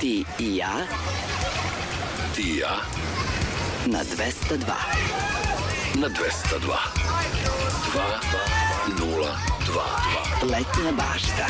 Ti i ja. Ti i ja. Na 202. Na 202. 202. Letnja bašta.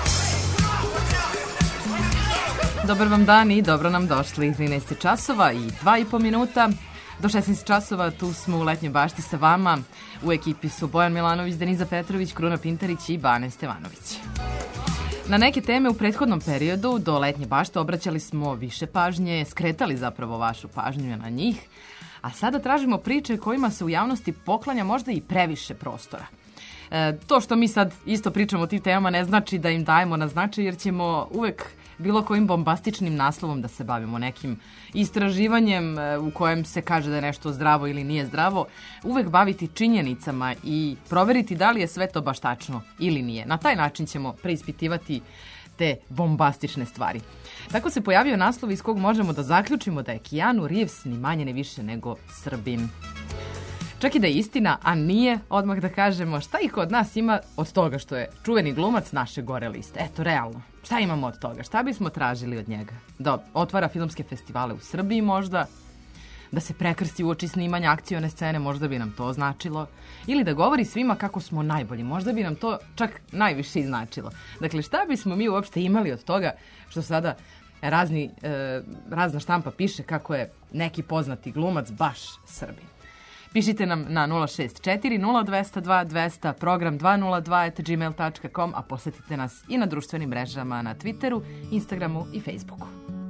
Dobar vam dan i dobro nam došli. 13 časova i 2,5 minuta. Do 16 časova tu smo u Letnjoj bašti sa vama. U ekipi su Bojan Milanović, Deniza Petrović, Kruna Pintarić i Bane Stevanović. Na neke teme u prethodnom periodu do Letnje bašte obraćali smo više pažnje, skretali zapravo vašu pažnju na njih, a sada tražimo priče kojima se u javnosti poklanja možda i previše prostora. To što mi sad isto pričamo o tim temama ne znači da im dajemo na značaj, jer ćemo uvek bilo kojim bombastičnim naslovom da se bavimo, nekim istraživanjem u kojem se kaže da je nešto zdravo ili nije zdravo, uvek baviti činjenicama i proveriti da li je sve to baš tačno ili nije. Na taj način ćemo preispitivati te bombastične stvari. Tako se pojavio naslov iz kog možemo da zaključimo da je Keanu Reeves ni manje ni više nego Srbin. Čak i da je istina, a nije, odmah da kažemo šta i kod nas ima od toga što je čuveni glumac naše gore liste. Eto, realno, šta imamo od toga? Šta bismo tražili od njega? Da otvara filmske festivale u Srbiji možda? Da se prekrsti uoči snimanja akcione scene, možda bi nam to značilo? Ili da govori svima kako smo najbolji, možda bi nam to čak najviše značilo? Dakle, šta bismo mi uopšte imali od toga što sada razna štampa piše kako je neki poznati glumac baš Srbin? Pišite nam na 064 0202 200, program 202@gmail.com, a posetite nas i na društvenim mrežama na Twitteru, Instagramu i Facebooku.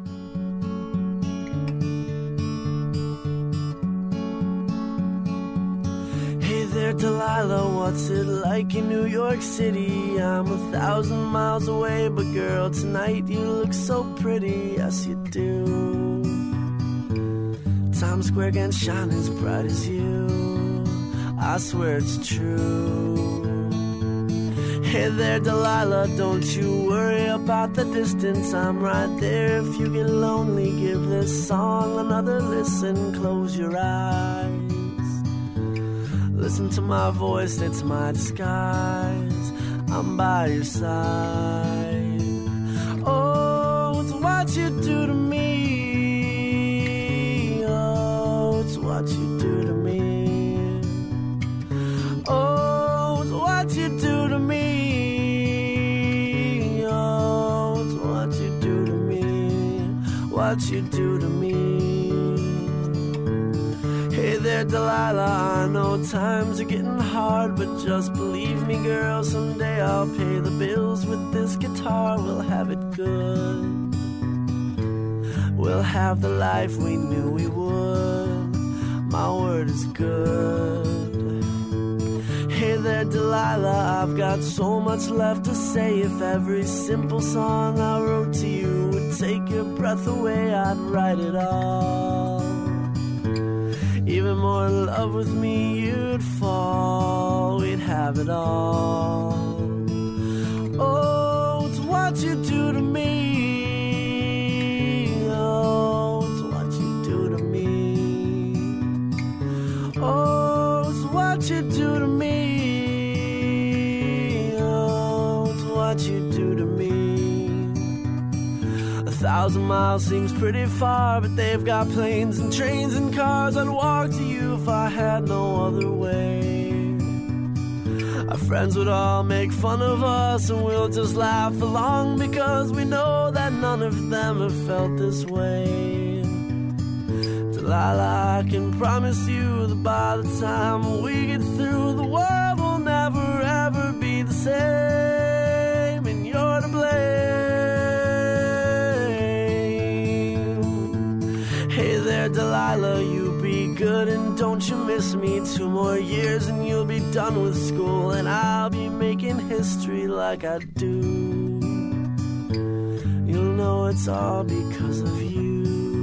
Hey there, Delilah, what's it like in New York City? I'm 1,000 miles away, but girl, tonight you look so pretty, yes you do. Times Square can't shine as bright as you, I swear it's true. Hey there, Delilah, don't you worry about the distance, I'm right there. If you get lonely, give this song another listen. Close your eyes, listen to my voice, it's my disguise, I'm by your side. Oh, it's what you do to me, what you do to me. Oh, it's what you do to me. Oh, it's what you do to me. What you do to me. Hey there, Delilah, I know times are getting hard, but just believe me, girl, someday I'll pay the bills with this guitar. We'll have it good. We'll have the life we knew we would. My word is good. Hey there, Delilah, I've got so much left to say. If every simple song I wrote to you would take your breath away, I'd write it all. Even more in love with me, you'd fall. We'd have it all. Oh, it's what you do to me. Oh, it's what you do to me. Oh, it's what you do to me. Oh, it's what you do to me. 1,000 miles seems pretty far, but they've got planes and trains and cars. I'd walk to you if I had no other way. Our friends would all make fun of us, and we'll just laugh along because we know that none of them have felt this way. Delilah, I can promise you that by the time we get through, the world will never ever be the same, and you're to blame. Hey there, Delilah, you be good and don't you miss me. 2 more years and you'll be done with school, and I'll be making history like I do. You'll know it's all because of you.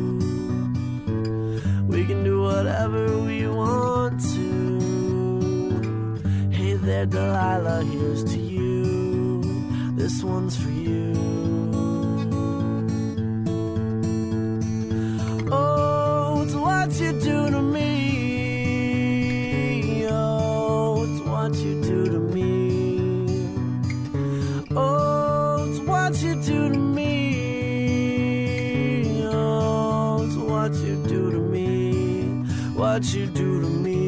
We can do whatever we want to. Hey there, Delilah, here's to you. This one's for you. Oh, it's what you do to me. Oh, it's what you do to me. Oh, it's what you do to me. what you do to me.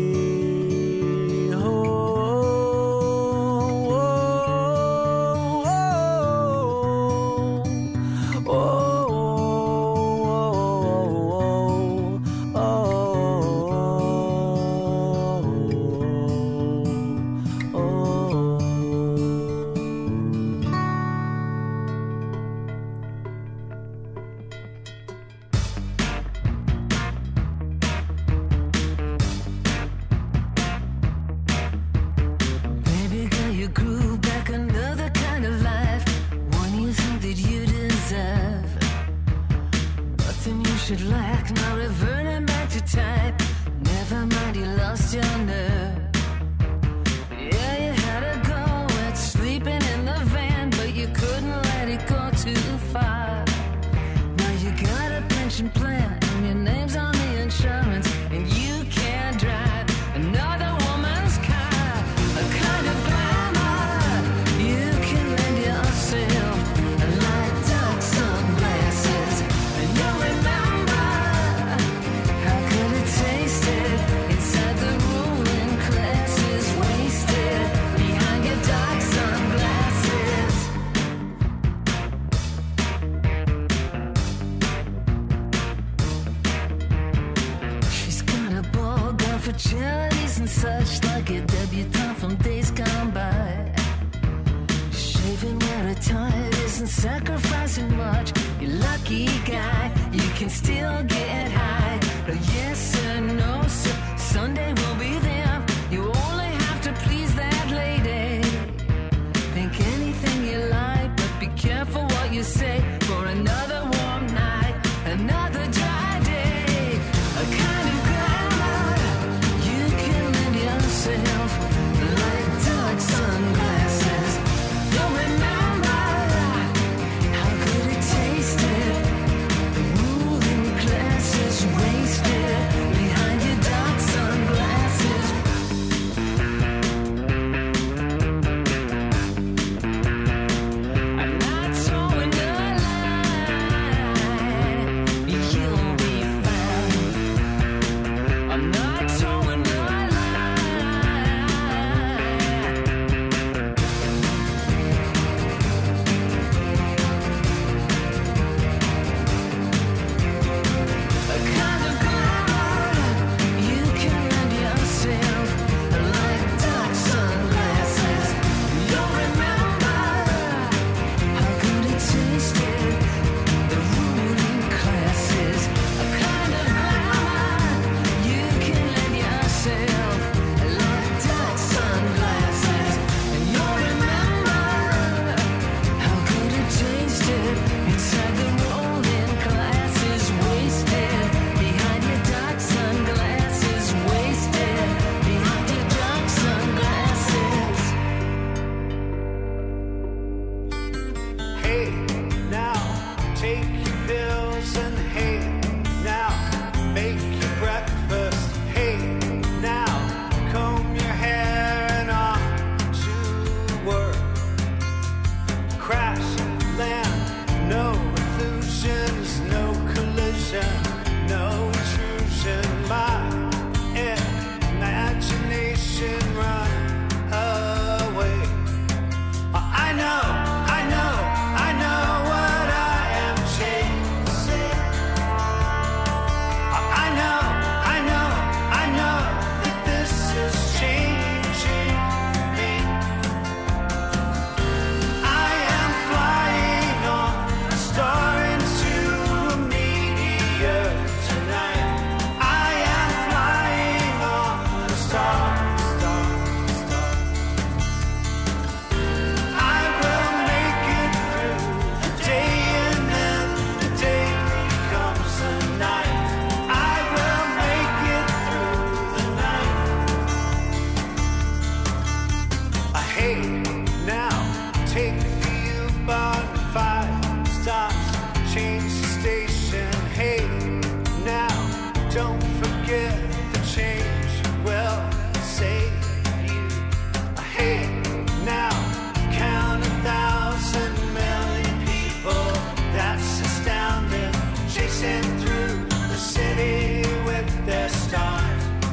Chasing through the city with their stars.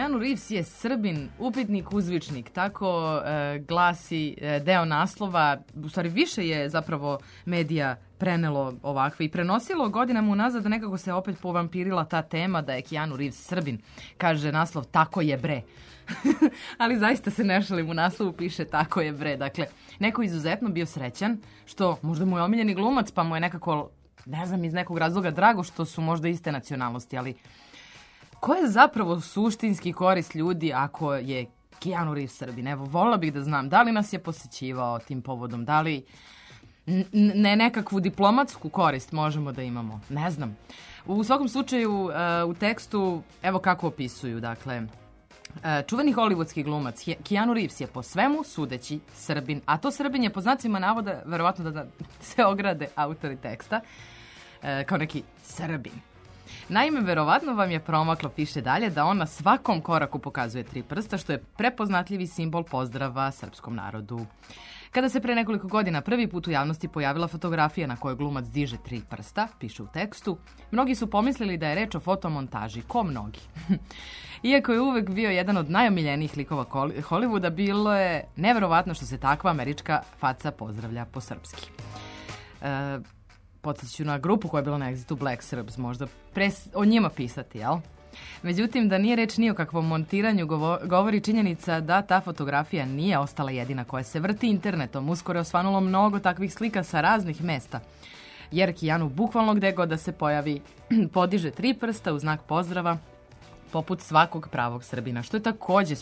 Keanu Reeves je Srbin, upitnik, uzvičnik. Tako glasi deo naslova. U stvari više je zapravo medija prenelo ovakve i prenosilo godinama unazad da nekako se opet povampirila ta tema da je Keanu Reeves Srbin. Kaže naslov tako je bre. Ali zaista se ne šalim, u naslovu piše tako je bre. Dakle, neko izuzetno bio srećan što možda mu je omiljeni glumac pa mu je nekako, ne znam, iz nekog razloga drago što su možda iste nacionalnosti, ali ko je zapravo suštinski korist ljudi ako je Keanu Reeves Srbin? Evo, volila bih da znam da li nas je posećivao tim povodom, da li ne nekakvu diplomatsku korist možemo da imamo, ne znam. U svakom slučaju u tekstu evo kako opisuju, dakle, čuveni hollywoodski glumac Keanu Reeves je po svemu sudeći Srbin, a to Srbin je po znacima navoda, verovatno da se ograde autori teksta, kao neki Srbin. Naime, verovatno vam je promaklo, piše dalje, da on na svakom koraku pokazuje 3 prsta, što je prepoznatljivi simbol pozdrava srpskom narodu. Kada se pre nekoliko godina prvi put u javnosti pojavila fotografija na kojoj glumac diže 3 prsta, piše u tekstu, mnogi su pomislili da je reč o fotomontaži, ko mnogi. Iako je uvek bio jedan od najomiljenijih likova Hollywooda, bilo je neverovatno što se takva američka faca pozdravlja po srpski. Podsjeću na grupu koja je bila na Exitu, Black Serbs, možda o njima pisati, jel? Međutim, da nije reč ni o kakvom montiranju, govori činjenica da ta fotografija nije ostala jedina koja se vrti internetom. Uskoro je osvanulo mnogo takvih slika sa raznih mesta, jer Keanu bukvalno gde god da se pojavi podiže 3 prsta u znak pozdrava, poput svakog pravog Srbina, što je takođe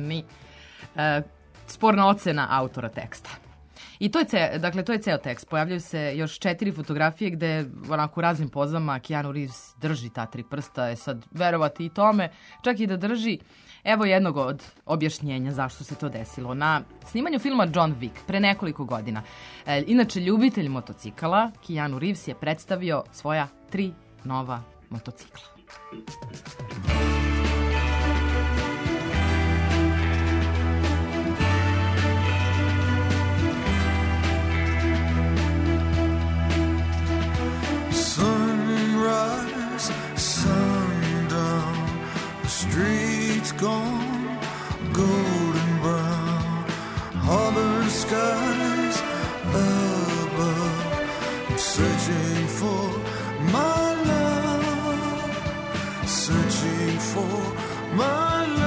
sporna ocena autora teksta. I to je ceo tekst. Pojavljaju se još 4 fotografije gde onako u raznim pozama Keanu Reeves drži ta 3 prsta. Je sad verovati i tome, čak i da drži. Evo jednog od objašnjenja zašto se to desilo. Na snimanju filma John Wick pre nekoliko godina, inače ljubitelj motocikala, Keanu Reeves je predstavio svoja 3 nova motocikla. Sunrise, sundown, the streets gone golden brown, harbor skies above. I'm searching for my love, searching for my love.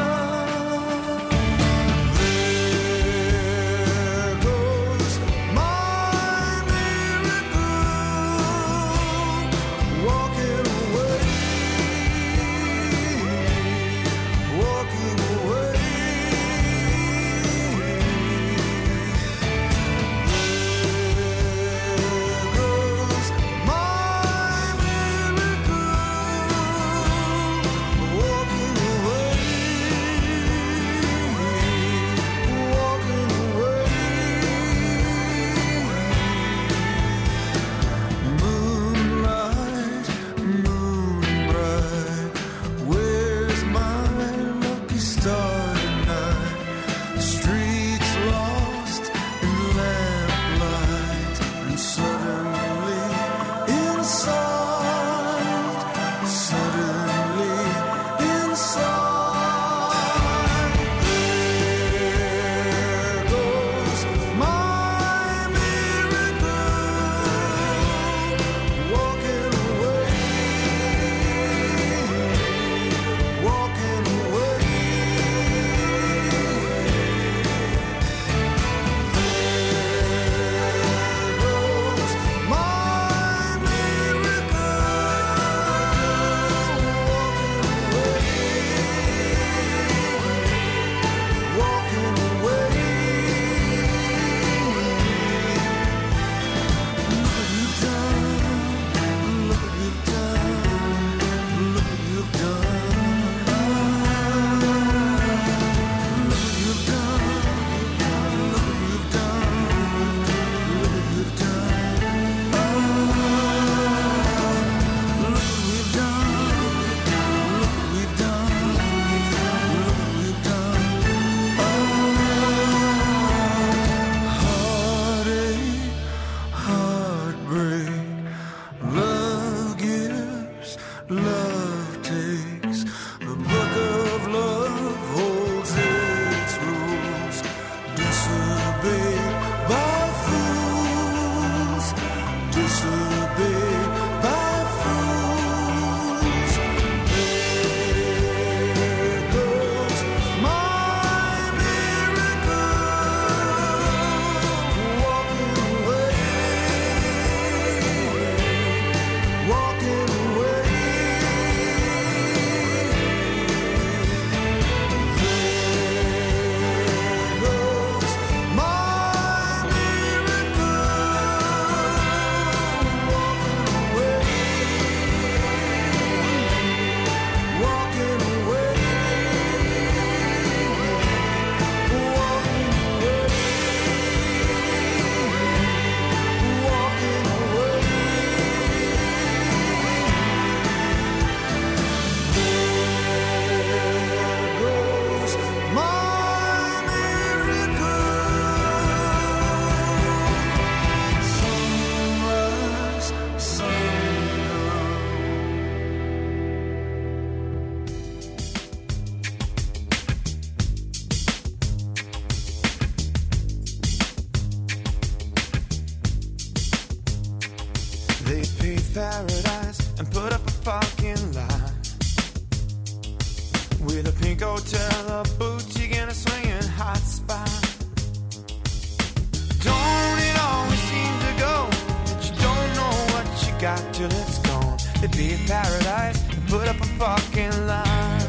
There goes my miracle, walking away, walking away. There goes my miracle, walking away. paradise and put up a fucking lie. With a pink hotel, a boutique, and a swinging hot spot. Don't it always seem to go that you don't know what you got till it's gone? It'd be a paradise and put up a fucking lie.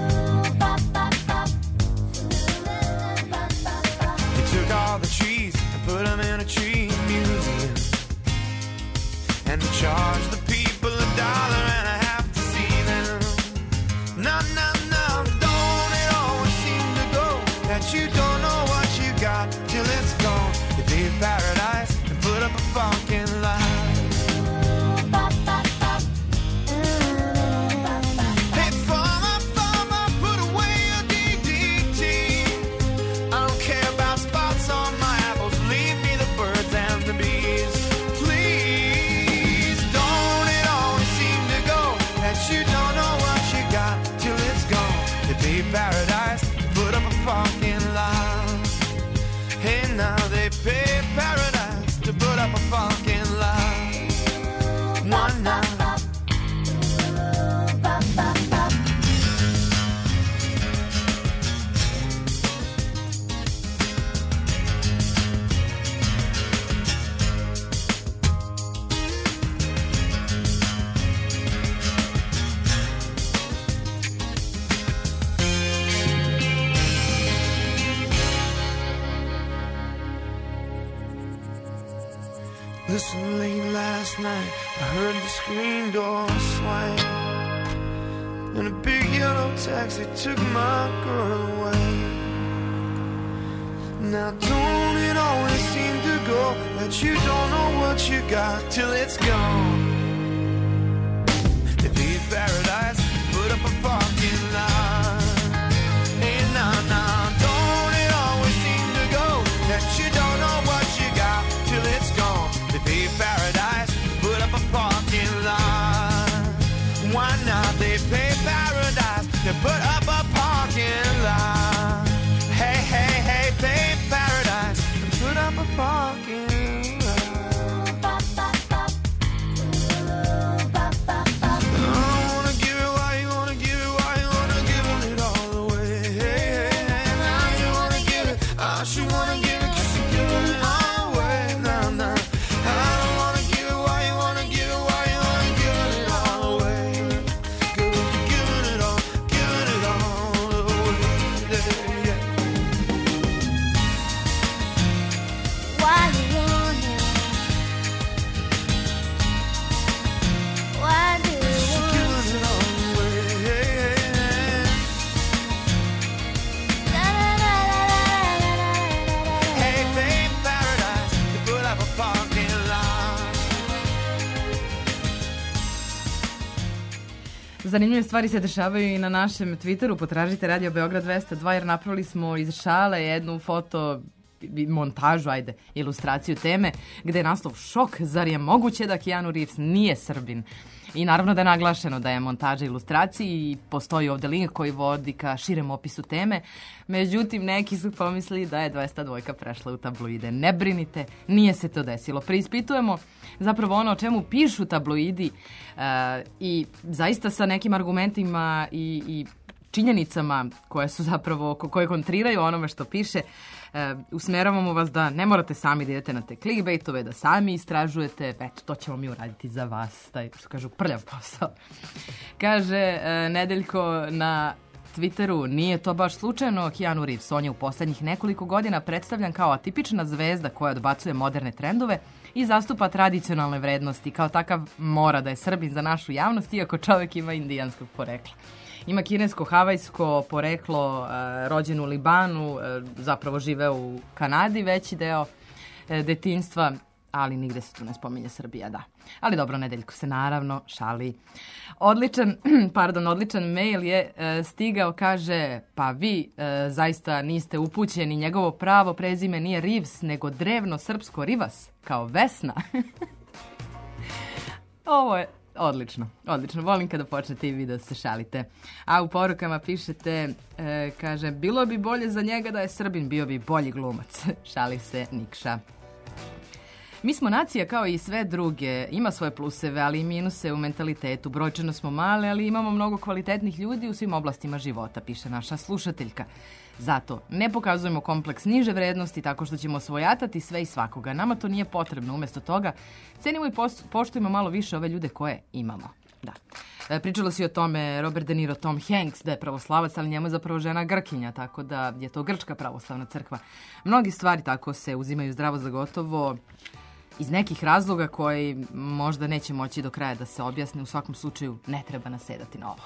They took all the trees and put them in a tree museum, and they charged the people $1.50 to see them. No, no, no, don't it always seem to go that you don't know what you got till it's gone? It'd be a paradise and put up a fucking lie. Hey, farmer, put away your DDT. I don't care about spots on my apples. Leave me the birds and the bees. Please, don't it always seem to go that you don't know what you got till it's gone? It'd be paradise, put up a fucking lie. Hey, now they pay paradise to put up a fucking lie. One night. Listen, late last night, I heard the screen door swing, and a big yellow taxi took my girl away. Now don't it always seem to go that you don't know what you got till it's gone? It'd be paradise, put up a fucking line. Hey, nah, nah, don't it always seem to go that you don't know what you got till it's gone? It'd be paradise, put up a parking lot. Why not? They pay paradise to put up a parking lot. Hey, hey, hey, pay paradise and put up a parking lot. I wanna give it, why you wanna give it, why you wanna give it all away? Hey, hey, hey, now you wanna give it, I should wanna give it 'cause you're giving it all away. Nah, nah. I don't wanna give it, why you wanna give it, why you wanna give it all away? 'Cause you're giving it all away. Yeah, yeah. Why do you want it? Why do you want Giving it all away. Hey, babe, paradise, they put up a parking lot. Zanimljive stvari se dešavaju i na našem Twitteru. Potražite Radio Beograd 202 jer napravili smo iz šale jednu foto montažu, ilustraciju teme, gde je naslov šok, zar je moguće da Keanu Reeves nije Srbin? I naravno da je naglašeno da je montaža ilustraciji i postoji ovde link koji vodi ka širem opisu teme. Međutim, neki su pomislili da je 202 prešla u tabloide. Ne brinite, nije se to desilo. Preispitujemo zapravo ono o čemu pišu tabloidi i zaista sa nekim argumentima i činjenicama koje su zapravo, koje kontriraju onome što piše. Usmeravamo vas da ne morate sami da idete na te clickbaitove, da sami istražujete, eto, to ćemo mi uraditi za vas, taj, što kažu, prljav posao. Kaže Nedeljko na Twitteru, nije to baš slučajno, Keanu Reeves, on je u poslednjih nekoliko godina predstavljan kao atipična zvezda koja odbacuje moderne trendove i zastupa tradicionalne vrednosti, kao takav mora da je Srbin za našu javnost, iako čovek ima indijanskog porekla. Ima kinesko-havajsko poreklo, rođen u Libanu, zapravo živeo u Kanadi veći deo detinjstva, ali nigde se tu ne spominje Srbija, da. Ali dobro, Nedeljko se naravno šali. Odličan mail je stigao, kaže, pa vi zaista niste upućeni, njegovo pravo prezime nije Reeves, nego drevno srpsko Rivas, kao Vesna. Ovo je odlično. Volim kada počnete i vi da se šalite. A u porukama pišete, kaže, bilo bi bolje za njega da je Srbin, bio bi bolji glumac. Šali se Nikša. Mi smo nacija kao i sve druge, ima svoje pluseve, ali i minuse u mentalitetu. Brojčano smo male, ali imamo mnogo kvalitetnih ljudi u svim oblastima života, piše naša slušateljka. Zato ne pokazujemo kompleks niže vrednosti tako što ćemo svojatati sve i svakoga. Nama to nije potrebno. Umjesto toga cenimo i poštujemo malo više ove ljude koje imamo. Da. Pričalo si o tome Robert De Niro, Tom Hanks, da je pravoslavac, ali njemu je zapravo žena Grkinja, tako da je to grčka pravoslavna crkva. Mnogi stvari tako se uzimaju zdravo za gotovo iz nekih razloga koji možda neće moći do kraja da se objasne. U svakom slučaju ne treba nasedati na ovo.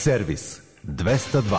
Servis 202.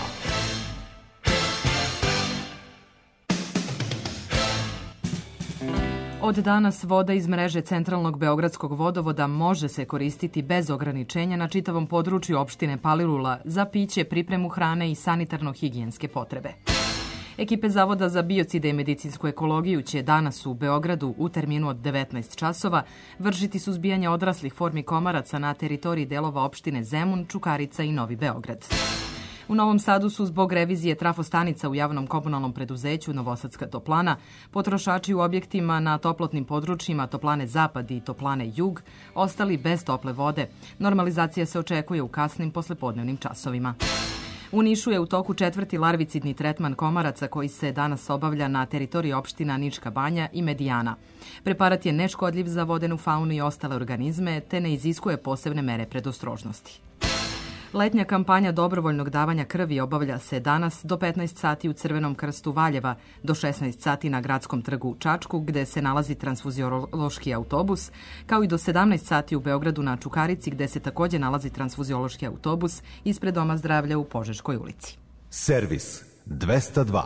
Od danas voda iz mreže Centralnog beogradskog vodovoda može se koristiti bez ograničenja na čitavom području opštine Palilula za piće, pripremu hrane i sanitarno-higijenske potrebe. Ekipe Zavoda za biocide i medicinsku ekologiju će danas u Beogradu u terminu od 19 časova vršiti suzbijanje odraslih formi komaraca na teritoriji delova opštine Zemun, Čukarica i Novi Beograd. U Novom Sadu su zbog revizije trafostanica u javnom komunalnom preduzeću Novosadska toplana potrošači u objektima na toplotnim područjima Toplane Zapad i Toplane Jug ostali bez tople vode. Normalizacija se očekuje u kasnim poslepodnevnim časovima. U Nišu je u toku 4. larvicidni tretman komaraca koji se danas obavlja na teritoriji opština Nička Banja i Medijana. Preparat je neškodljiv za vodenu faunu i ostale organizme, te ne iziskuje posebne mere predostrožnosti. Letnja kampanja dobrovoljnog davanja krvi obavlja se danas do 15 sati u Crvenom krstu Valjeva, do 16 sati na Gradskom trgu u Čačku, gde se nalazi transfuziološki autobus, kao i do 17 sati u Beogradu na Čukarici, gde se takođe nalazi transfuziološki autobus ispred Doma zdravlja u Požeškoj ulici. Servis 202.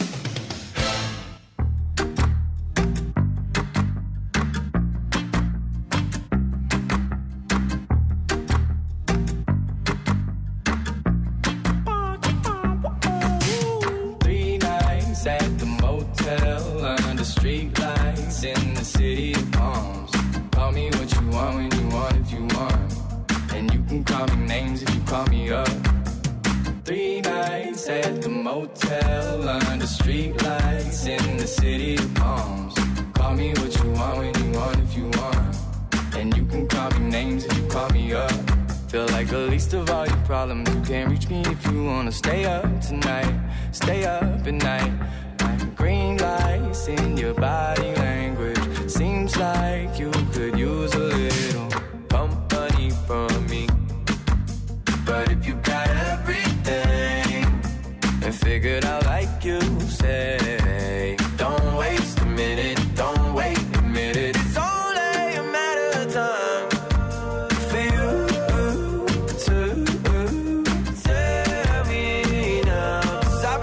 Motel under streetlights in the city of palms. Call me what you want when you want if you want. And you can call me names if you call me up. Feel like the least of all your problems. You can't reach me if you wanna stay up tonight. Stay up at night. Like green lights in your body language. Seems like you could use a little company from me. But if you got everything and figured out like you say, don't waste a minute, don't wait a minute. It's only a matter of time for you to tell me now. 'Cause I've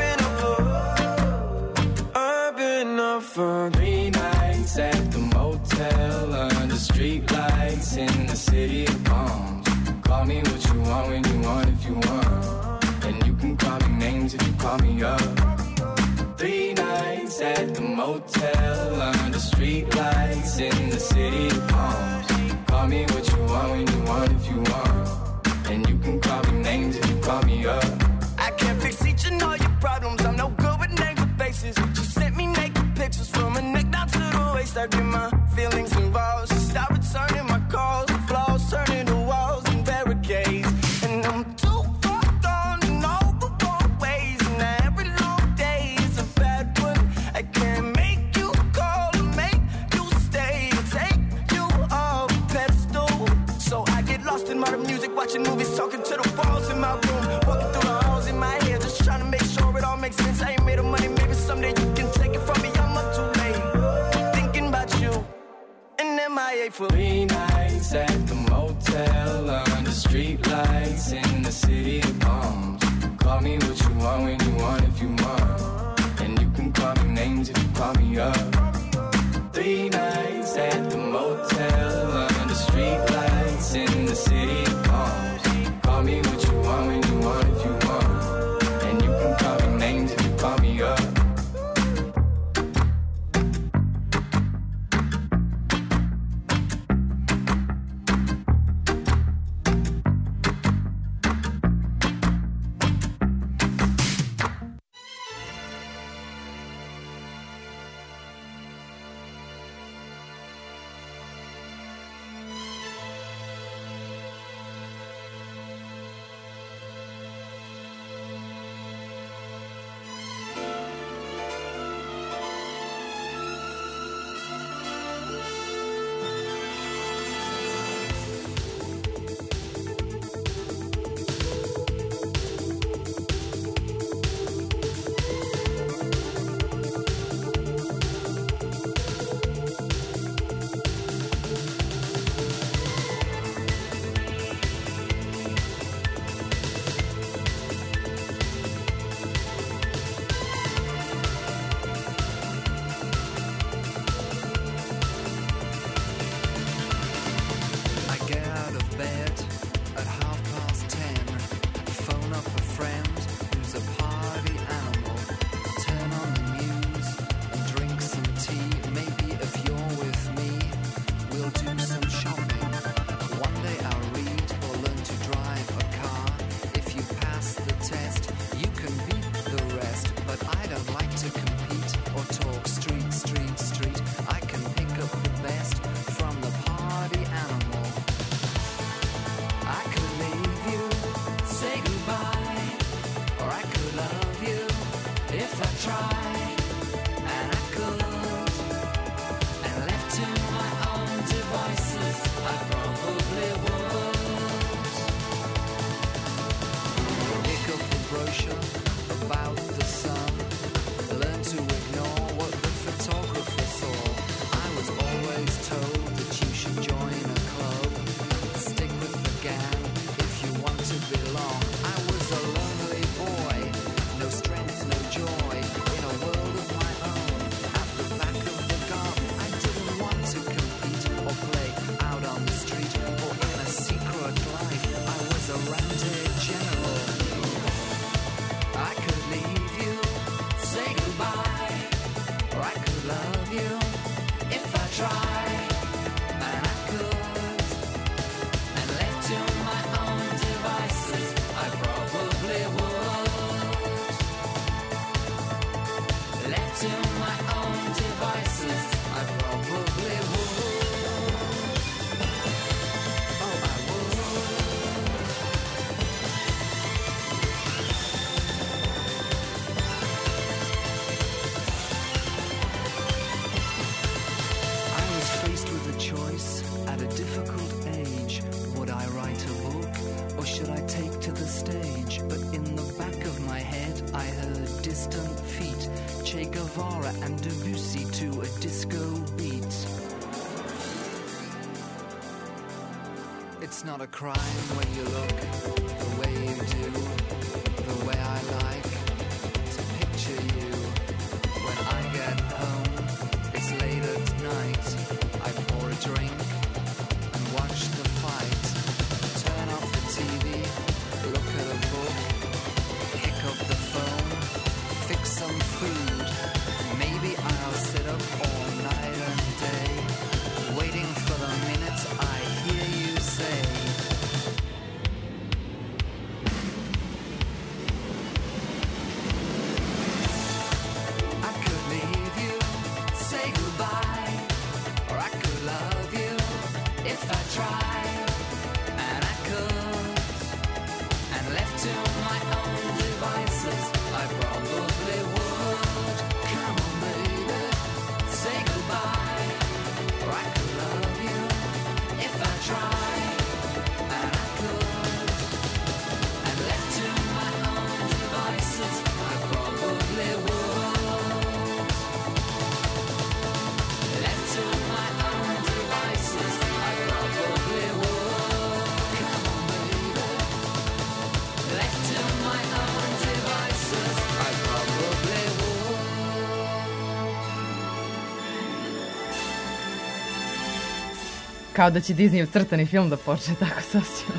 been up for 3 nights at the motel under streetlights in the city of palms. Call me what you want when you want if you want. And you can call me names if you call me up. 3 nights at the motel under streetlights in the city of palms. Call me what you want when you want if you want. And you can call me names if you call me up. I can't fix each and all your problems. I'm no good with names and faces. She sent me naked pictures from her neck down to the waist. I get my feelings involved. She stopped returning my calls. The flaws turning to walls and barricades. And I'm too far gone in all the wrong ways. And every long day is a bad one. I can't make you call or make you stay or take you off a pedestal. So I get lost in modern music, watching movies, talking to the walls in my room, walking through the halls in my head, just trying to make sure it all makes sense. I ain't made of money, maybe someday you can take it from me. I'm up too late, thinking about you. And MIA for 3 nights at the motel under streetlights in the city of palms. Call me what you want when you want if you want. And you can call me names if you call me up. 3 nights at the motel under streetlights in the city of palms. Call me what you want when you want if you want. And you can call me names if you call me up. Guevara and Debussy to a disco beat. It's not a crime when you look the way you do, the way I like to picture you. When I get home, it's late at night. I pour a drink and watch the fight. Turn off the TV, look at a book, pick up the phone, fix some food. Maybe I'll sit up all night and day, waiting for the minute I hear you say, I could leave you, say goodbye, or I could love you if I tried, and I could, and left to my own devices, I probably would. Come on, baby, say goodbye, or I could love you if I tried, and I could, and left to my own devices, I probably would. Left to my own devices, I probably would. Come on, baby. Left to my own devices, I probably would. Kao da će Disneyev crtani film da počne, tako se osjećam.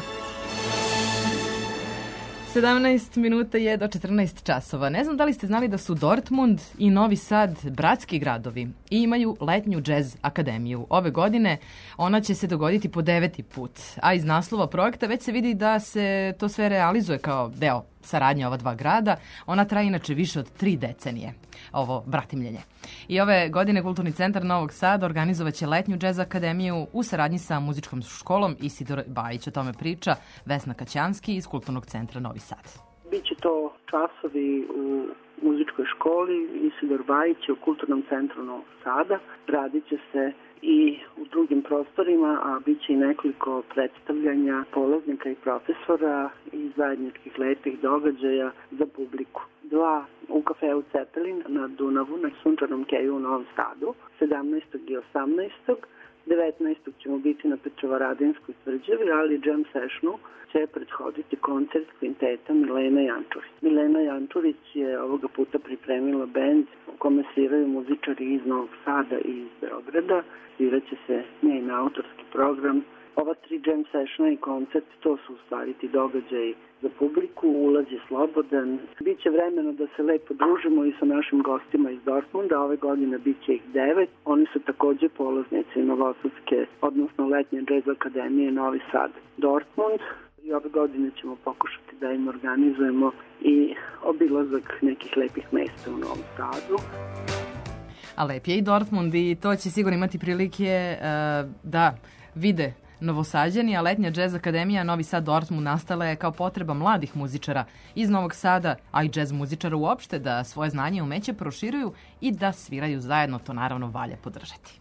17 minuta je do 14 časova. Ne znam da li ste znali da su Dortmund i Novi Sad bratski gradovi i imaju letnju džez akademiju. Ove godine ona će se dogoditi po 9. put, a iz naslova projekta već se vidi da se to sve realizuje kao deo saradnje ova dva grada. Ona traje inače više od 3 decenije, ovo bratimljenje. I ove godine Kulturni centar Novog Sada organizovaće letnju džez akademiju u saradnji sa muzičkom školom Isidor Bajić. O tome priča Vesna Kaćanski iz Kulturnog centra Novi Sad. Biće to časovi u muzičkoj školi Isidor Bajić u Kulturnom centru Novog Sada. Radit će se i u drugim prostorima, a bit će i nekoliko predstavljanja polaznika i profesora i zajedničkih lepih događaja za publiku. 2 u kafeu Cepelin na Dunavu, na Sunčanom keju u Novom Sadu, 17. i 18. 19. ćemo biti na Petrovaradinskoj tvrđavi, ali jam sessionu će prethoditi koncert kvinteta Milena Jančurić. Milena Jančurić je ovoga puta pripremila bend u kome sviraju muzičari iz Novog Sada i iz Beograda. Sviraće se njen autorski program. Ova 3 jam sessiona i koncert, to su u stvari ti događaji za publiku, ulaz je slobodan. Biće vremena da se lepo družimo i sa našim gostima iz Dortmunda, ove godine biće ih 9. Oni su takođe polaznici Novosadske, odnosno letnje džez akademije Novi Sad Dortmund. I ove godine ćemo pokušati da im organizujemo i obilazak nekih lepih mesta u Novom Sadu. A lep je i Dortmund i to će sigurno imati prilike da vide Novosađani, a letnja džez akademija Novi Sad Dortmund nastala je kao potreba mladih muzičara iz Novog Sada, a i džez muzičara uopšte, da svoje znanje i umeće proširuju i da sviraju zajedno, to naravno valja podržati.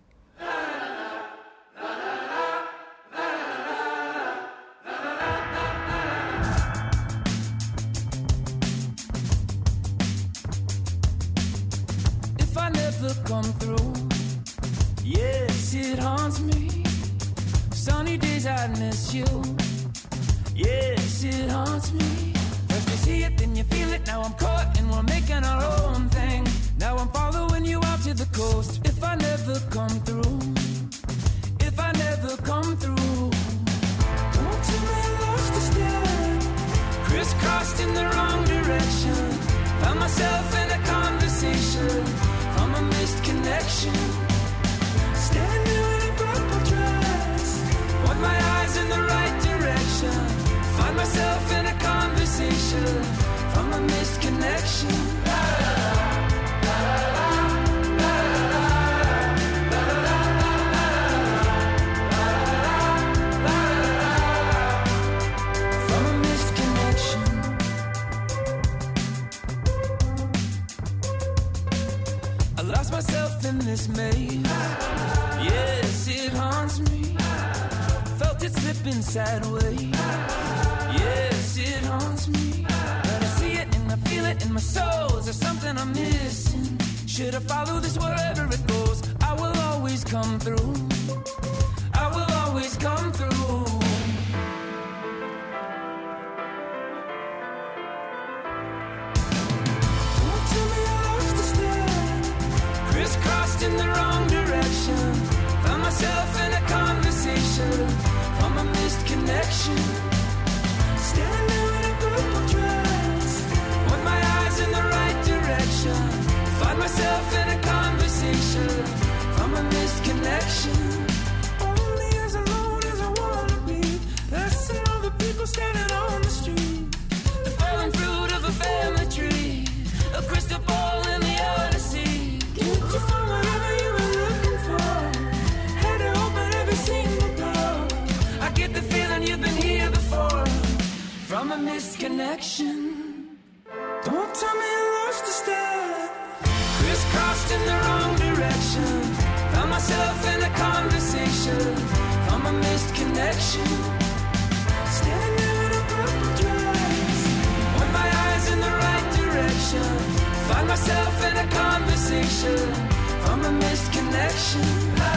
If I never come through, yes, it haunts me. Sunny days I miss you. Yes, it haunts me. First you see it, then you feel it. Now I'm caught and we're making our own thing. Now I'm following you out to the coast. If I never come through, if I never come through, don't tell me I lost a step. Crisscrossed in the wrong direction. Found myself in a conversation from a missed connection. Standing in a purple dress. Point my eyes in the right direction. Find myself in a conversation from a missed connection. From a missed connection. I lost myself in this maze. Yes, it haunts me. Felt it slipping sideways. Yes, it haunts me. But I see it and I feel it in my soul. Is there something I'm missing? Should I follow this wherever it goes? I will always come through. I will always come through. Don't tell me I lost the step. Crisscrossed in the wrong direction. Found myself in a conversation from a missed connection. Standing there in a purple dress, with my eyes in the right direction. Find myself in a conversation from a missed connection. Only as alone as I wanna be. Passing all the people standing on the street. The fallen fruit of a family tree. A crystal ball in the Odyssey. Can't you find whatever you were looking for? Had to open every single door. I get the feeling you've been here before. From a missed connection. Don't tell me I lost a step. Crisscrossed in the wrong direction. Found myself in a conversation from a missed connection. Standing there in a purple dress, with my eyes in the right direction. Find myself in a conversation from a missed connection.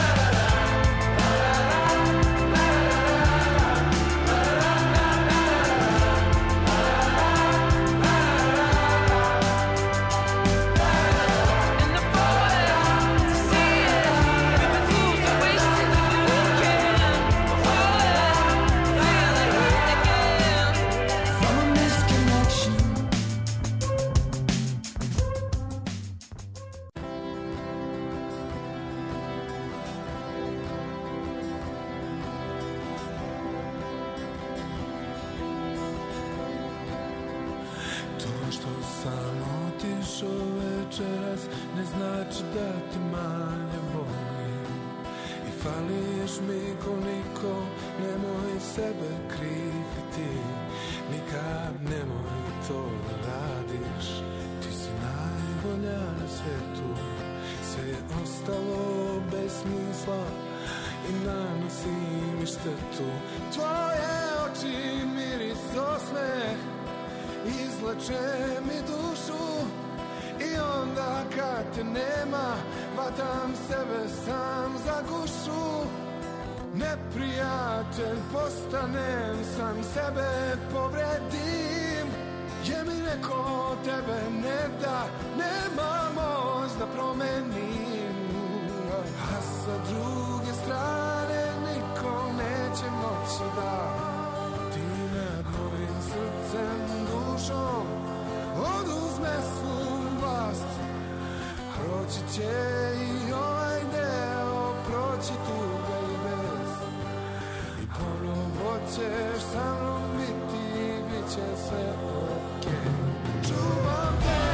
Ne znači da te manje volim i fališ mi ko niko, nemoj sebe kriviti, nikad nemoj to da radiš, ti si najbolja na svijetu, sve je ostalo bez smisla i nanosi mi štetu, tvoje oči miris osmeh, izleče mi dušu. I onda kad te nema, vatam sebe sam za gušu. Neprijatelj postanem, sam sebe povredim. Je mi neko tebe ne da, nema moć da promenim. A sa druge strane niko neće moći da ti nad mojim srcem, dušom oduzme svu vlast. Proći će i ovaj deo, proći tuga i bez. I ponovo ćeš sa mnom biti, bit će sve okej. Čuvam te,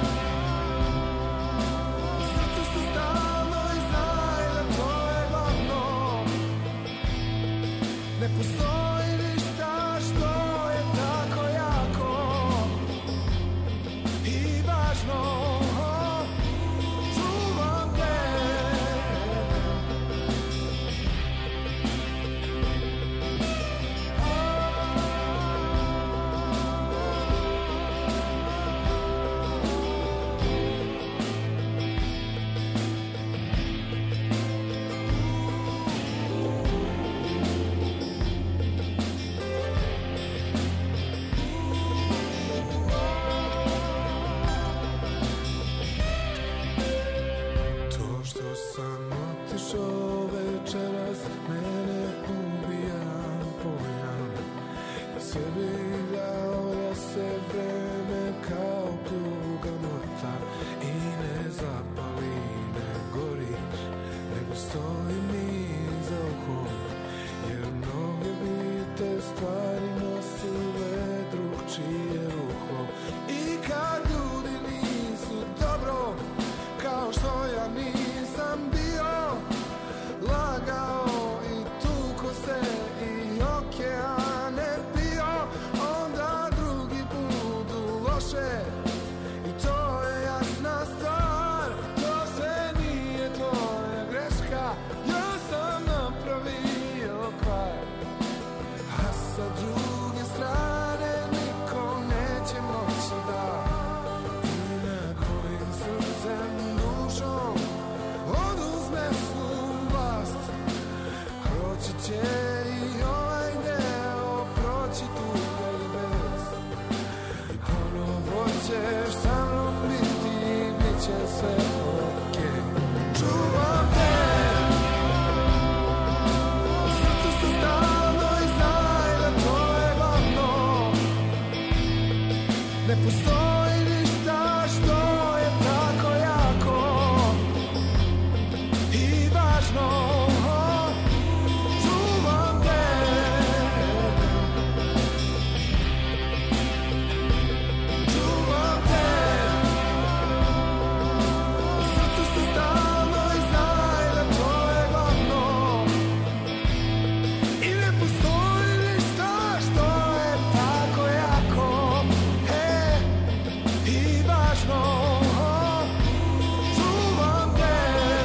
u srcu si stalno i znaj da to je glavno. Ne postoji ništa što je tako jako i važno. Lagao i tuko se i okeane bio. Ne postoji ništa što je tako jako i važno. Čuvam te, čuvam te. U srcu se stalno i znaj da to je glavno. I ne postoji ništa što je tako jako i važno. Čuvam te.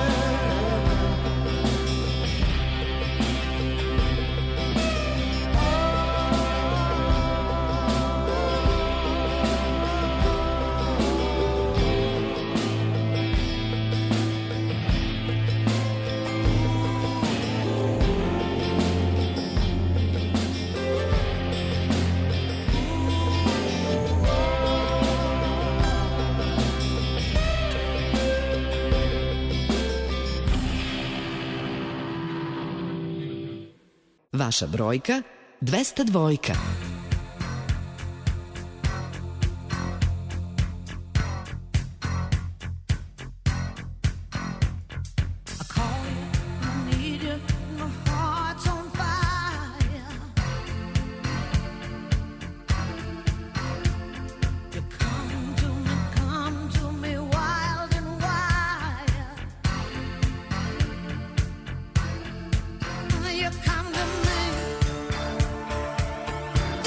Vaša brojka 202. You come to me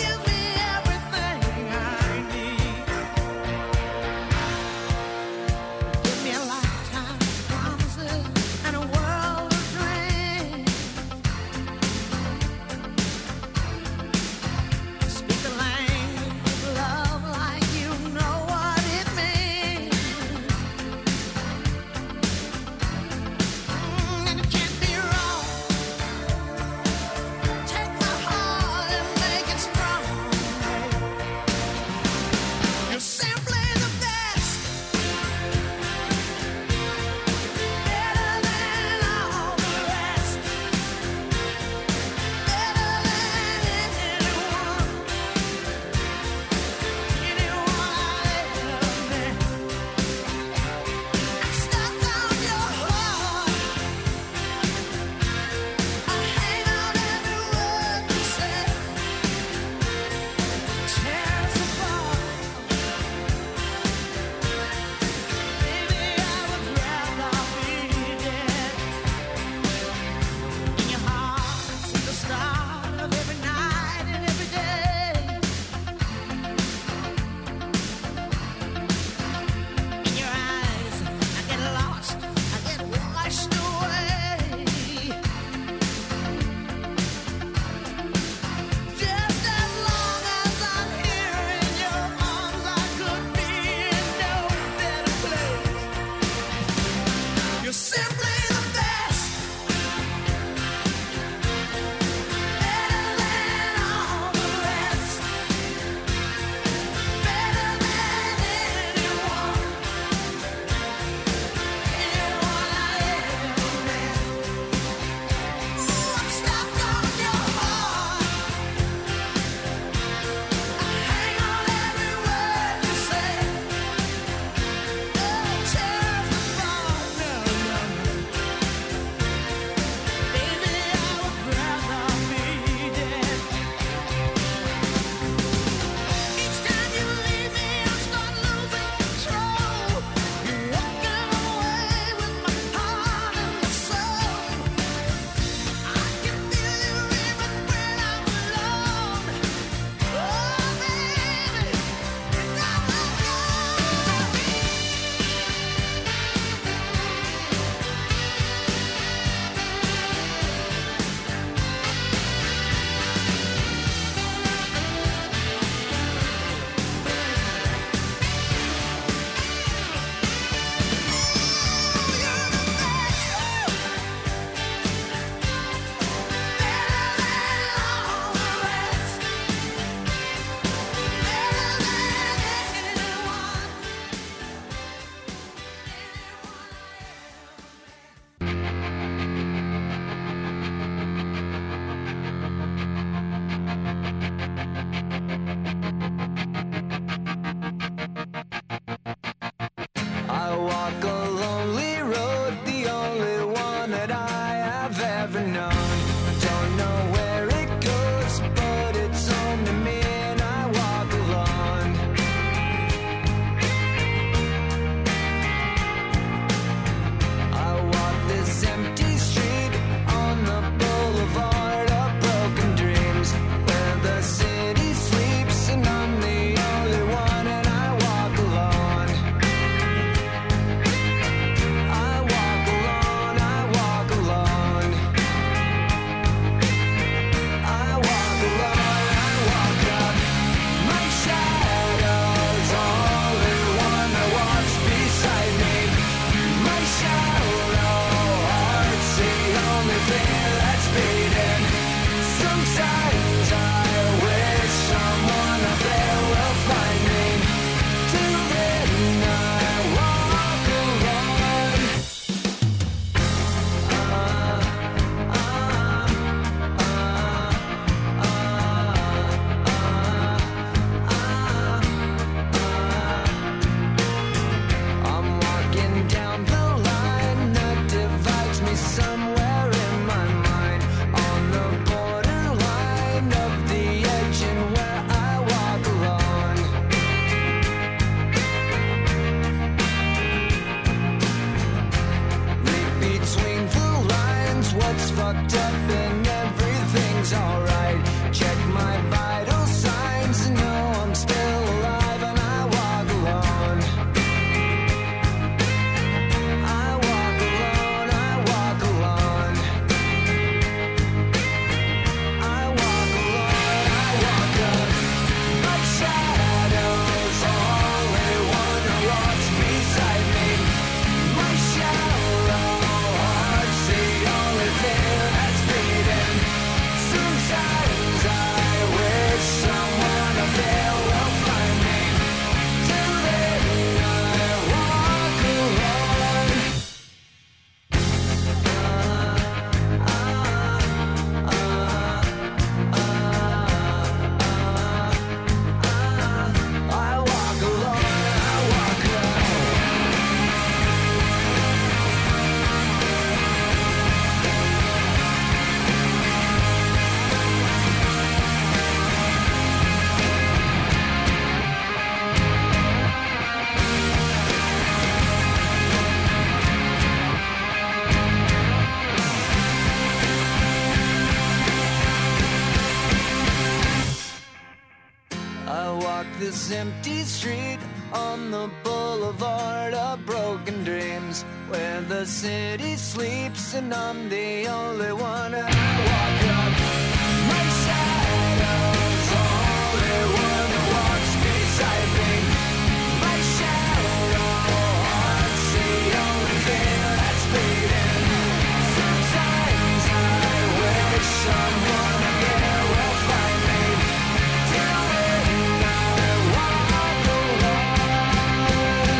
I walk this empty street on the boulevard of broken dreams, where the city sleeps and I'm the only one. And I walk up, my shadow's the only one that walks beside me. My shadow haunts the only thing that's beating. Sometimes I wish someone again will find me. Till then I walk alone.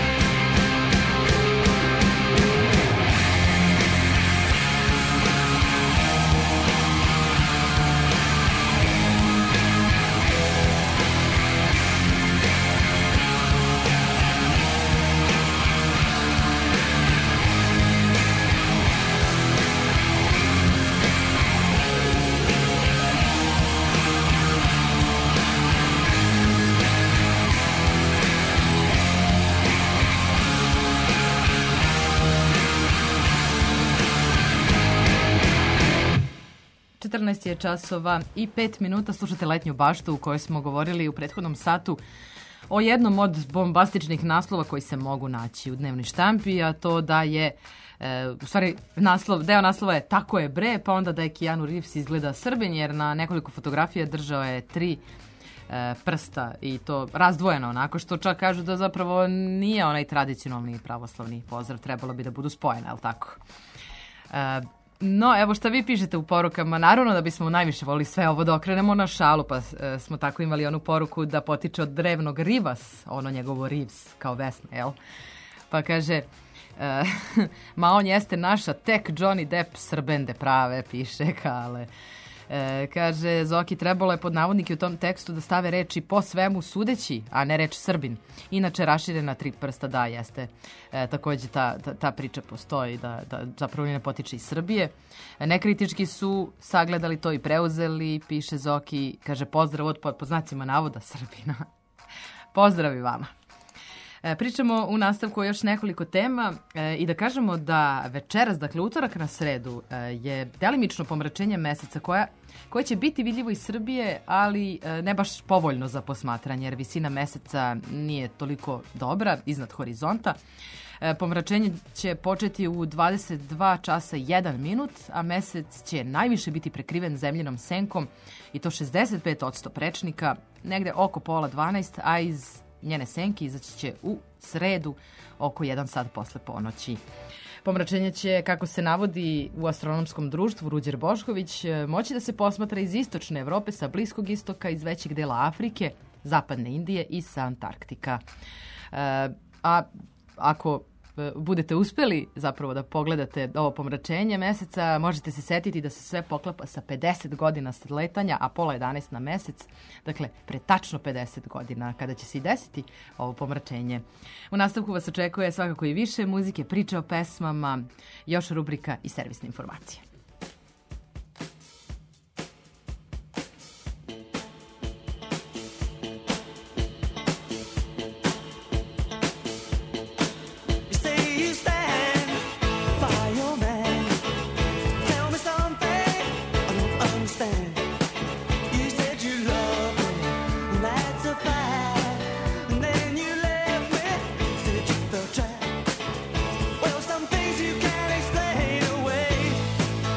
Je časova i 5 minuta, slušate Letnju baštu u kojoj smo govorili u prethodnom satu o jednom od bombastičnih naslova koji se mogu naći u dnevnoj štampi, a to da je, u stvari, deo naslova je Tako je bre, pa onda da je Keanu Reeves izgleda Srbin, jer na nekoliko fotografija držao je 3 prsta i to razdvojeno, onako što čak kažu da zapravo nije onaj tradicionalni pravoslavni pozdrav, trebalo bi da budu spojene, ali tako? No, evo šta vi pišete u porukama. Naravno da bismo najviše volili sve ovo da okrenemo na šalu, pa smo tako imali onu poruku da potiče od drevnog Rivas, ono njegovo Rivs, kao Vesna, jel? Pa kaže, ma on jeste naša tek Johnny Depp Srbende prave, piše Kale. Kaže, Zoki, trebalo je pod navodnike u tom tekstu da stave reči po svemu sudeći, a ne reč Srbin. Inače, raširena 3 prsta, da, jeste. Takođe, ta priča postoji, da zapravo ne potiče iz Srbije. Nekritički su sagledali to i preuzeli, piše Zoki, kaže, pozdrav od pod znacima navoda Srbina. Pozdrav i vama. Pričamo u nastavku o još nekoliko tema i da kažemo da večeras, dakle utorak na sredu, je delimično pomračenje meseca koje će biti vidljivo iz Srbije, ali ne baš povoljno za posmatranje, jer visina meseca nije toliko dobra iznad horizonta. Pomračenje će početi u 22 časa 1 minut, a mesec će najviše biti prekriven zemljinom senkom i to 65% prečnika, negde oko pola 12, a iz njene senke izaći će u sredu oko 1 sat posle ponoći. Pomračenje će, kako se navodi u astronomskom društvu Ruđer Bošković, moći da se posmatra iz istočne Evrope, sa Bliskog istoka, iz većeg dela Afrike, zapadne Indije i sa Antarktika. A ako budete uspeli zapravo da pogledate ovo pomračenje meseca, možete se setiti da se sve poklapa sa 50 godina sletanja, a pola 11 na mesec, dakle pre tačno 50 godina kada će se i desiti ovo pomračenje. U nastavku vas očekuje svakako i više muzike, priče o pesmama, još rubrika i servisne informacije. Well, some things you can't explain away.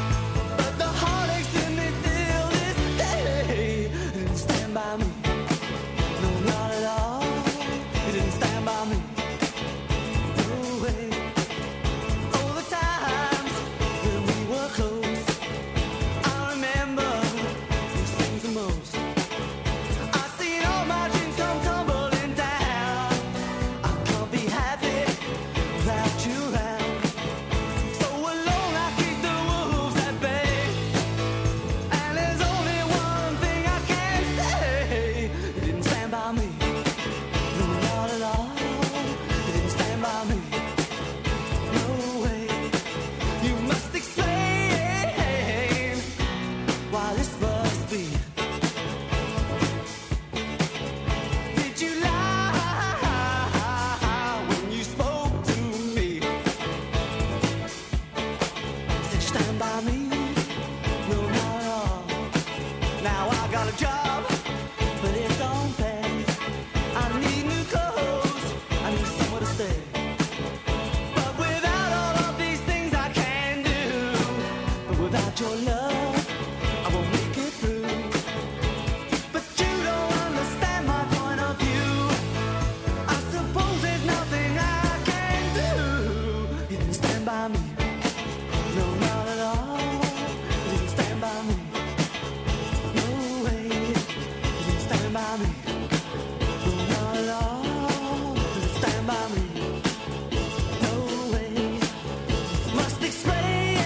by me. No, no, stand by me. No way. Must explain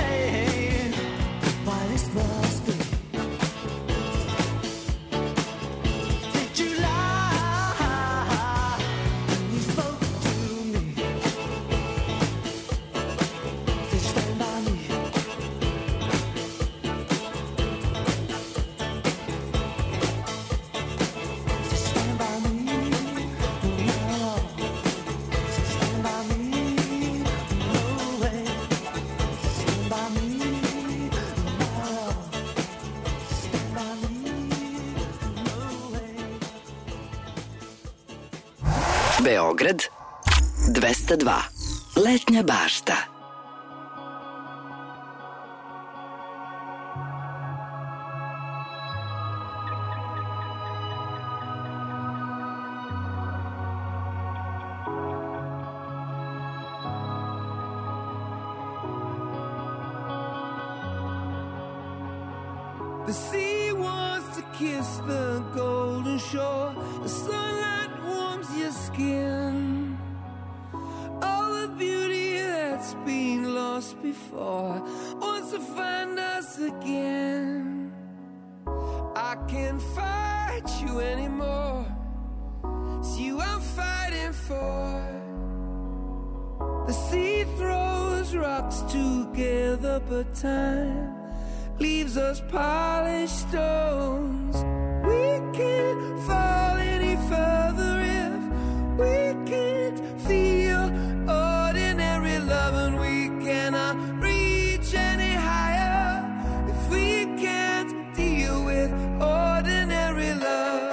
why this must be. Did you lie when you spoke to me? Did you stand by me? Beograd 202. Letnja bašta. The sea wants to kiss the golden shore. The sunlight warms your skin. All the beauty that's been lost before wants to find us again. I can't fight you anymore. It's you I'm fighting for. The sea throws rocks together, but time leaves us polished stones. We can't fall any further if we can't feel ordinary love, and we cannot reach any higher if we can't deal with ordinary love.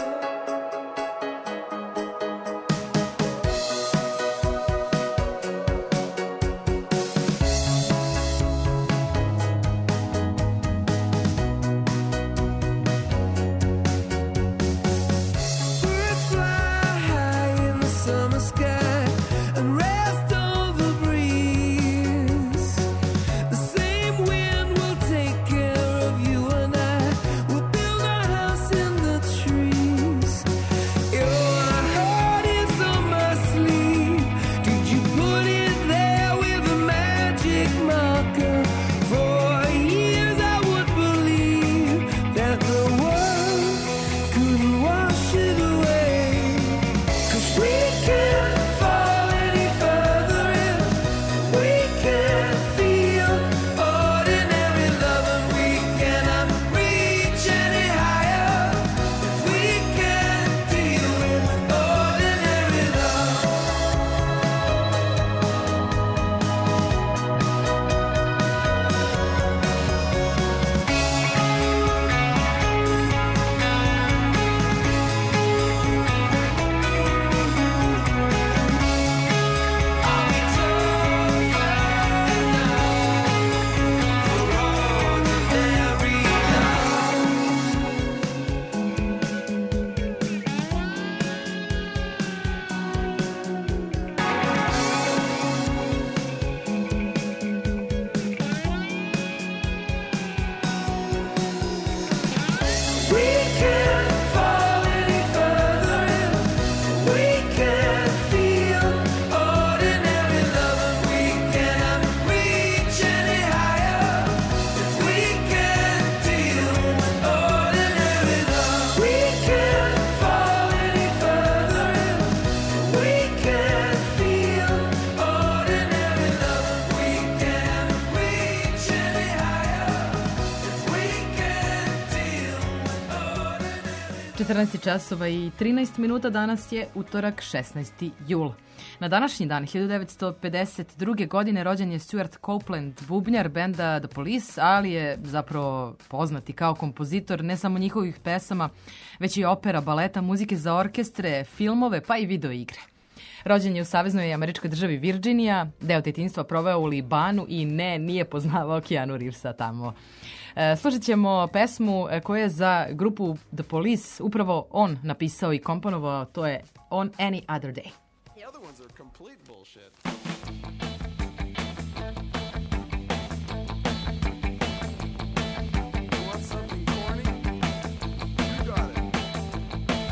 časova i 13 minuta, danas je utorak 16. jul. Na današnji dan, 1952. godine, rođen je Stuart Copeland, bubnjar benda The Police, ali je zapravo poznati kao kompozitor ne samo njihovih pesama, već i opera, baleta, muzike za orkestre, filmove, pa i video igre. Rođen je u saveznoj američkoj državi Virginija, deo detinjstva proveo u Libanu i nije poznavao Keanu Reevesa tamo. Slušat ćemo pesmu koju je za grupu The Police upravo on napisao i komponovao, to je On Any Other Day. The other ones are complete bullshit. You want something corny? You got it.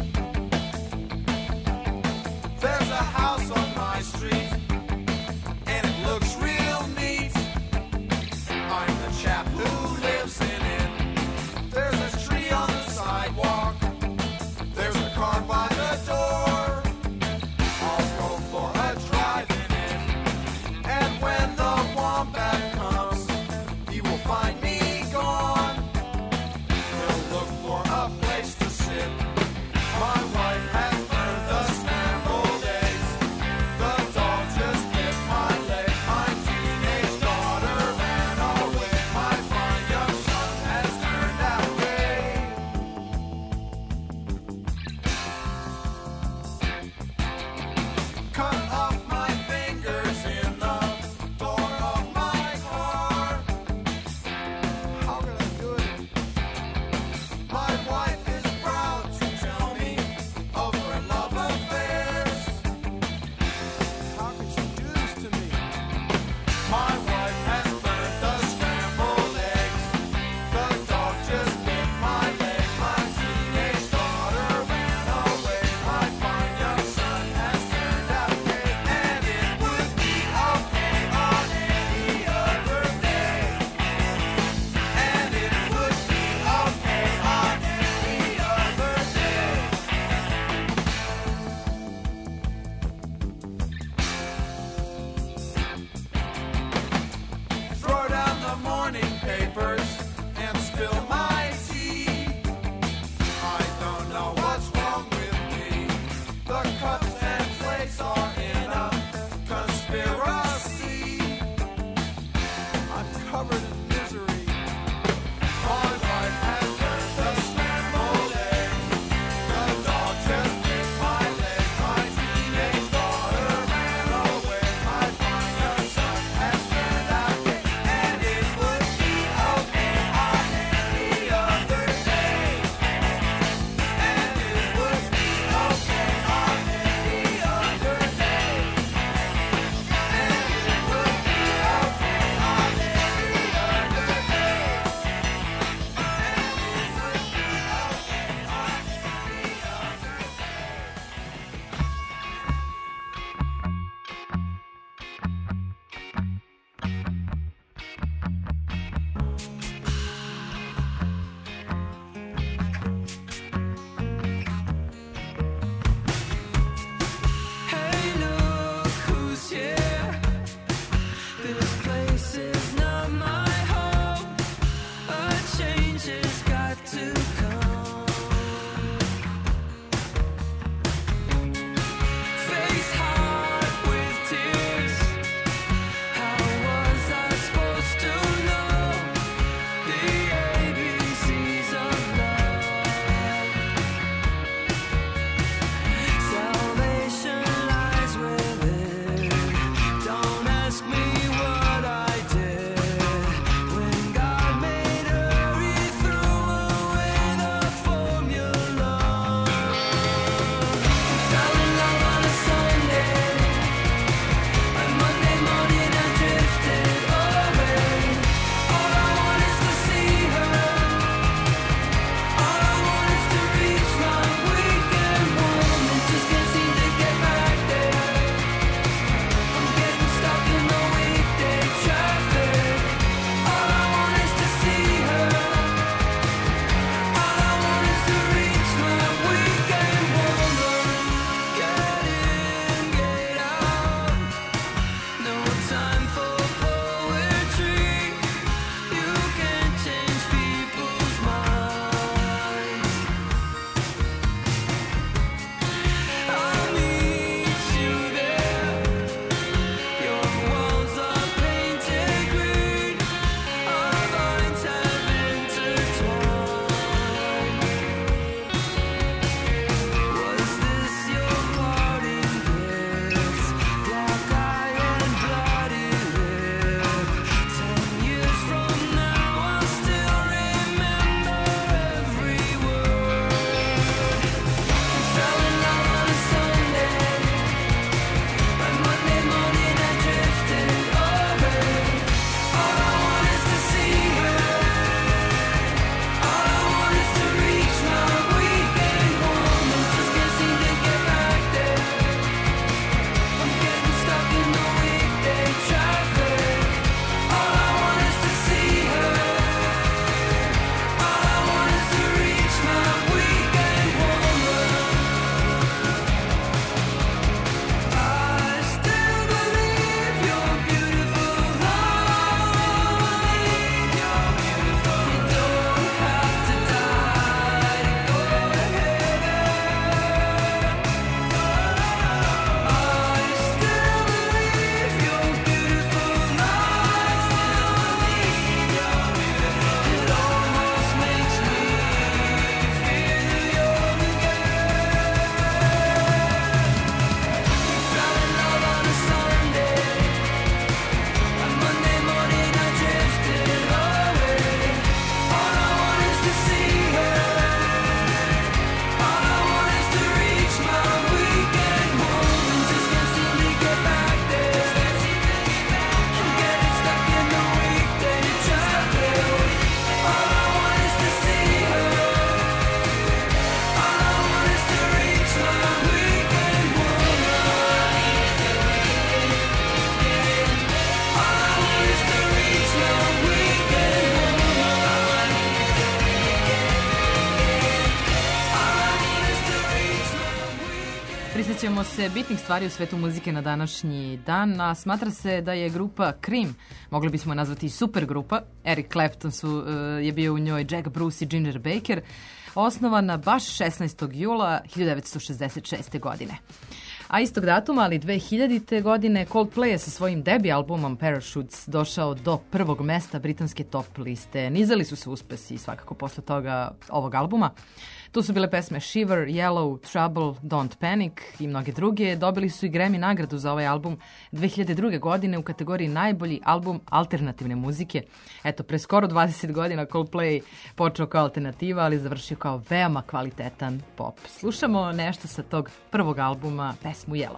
Prisjećamo se bitnih stvari u svetu muzike na današnji dan, a smatra se da je grupa Cream, mogli bismo nazvati super grupa, Eric Clapton je bio u njoj, Jack Bruce i Ginger Baker, osnovana baš 16. jula 1966. godine. A istog datuma, ali 2000. godine, Coldplay je sa svojim debi albumom Parachutes došao do prvog mesta britanske top liste. Nizali su se uspesi svakako posle toga ovog albuma. Tu su bile pesme Shiver, Yellow, Trouble, Don't Panic i mnoge druge. Dobili su i Grammy nagradu za ovaj album 2002. godine u kategoriji najbolji album alternativne muzike. Eto, pre skoro 20 godina Coldplay počeo kao alternativa, ali završio kao veoma kvalitetan pop. Slušamo nešto sa tog prvog albuma, pesmu Yellow.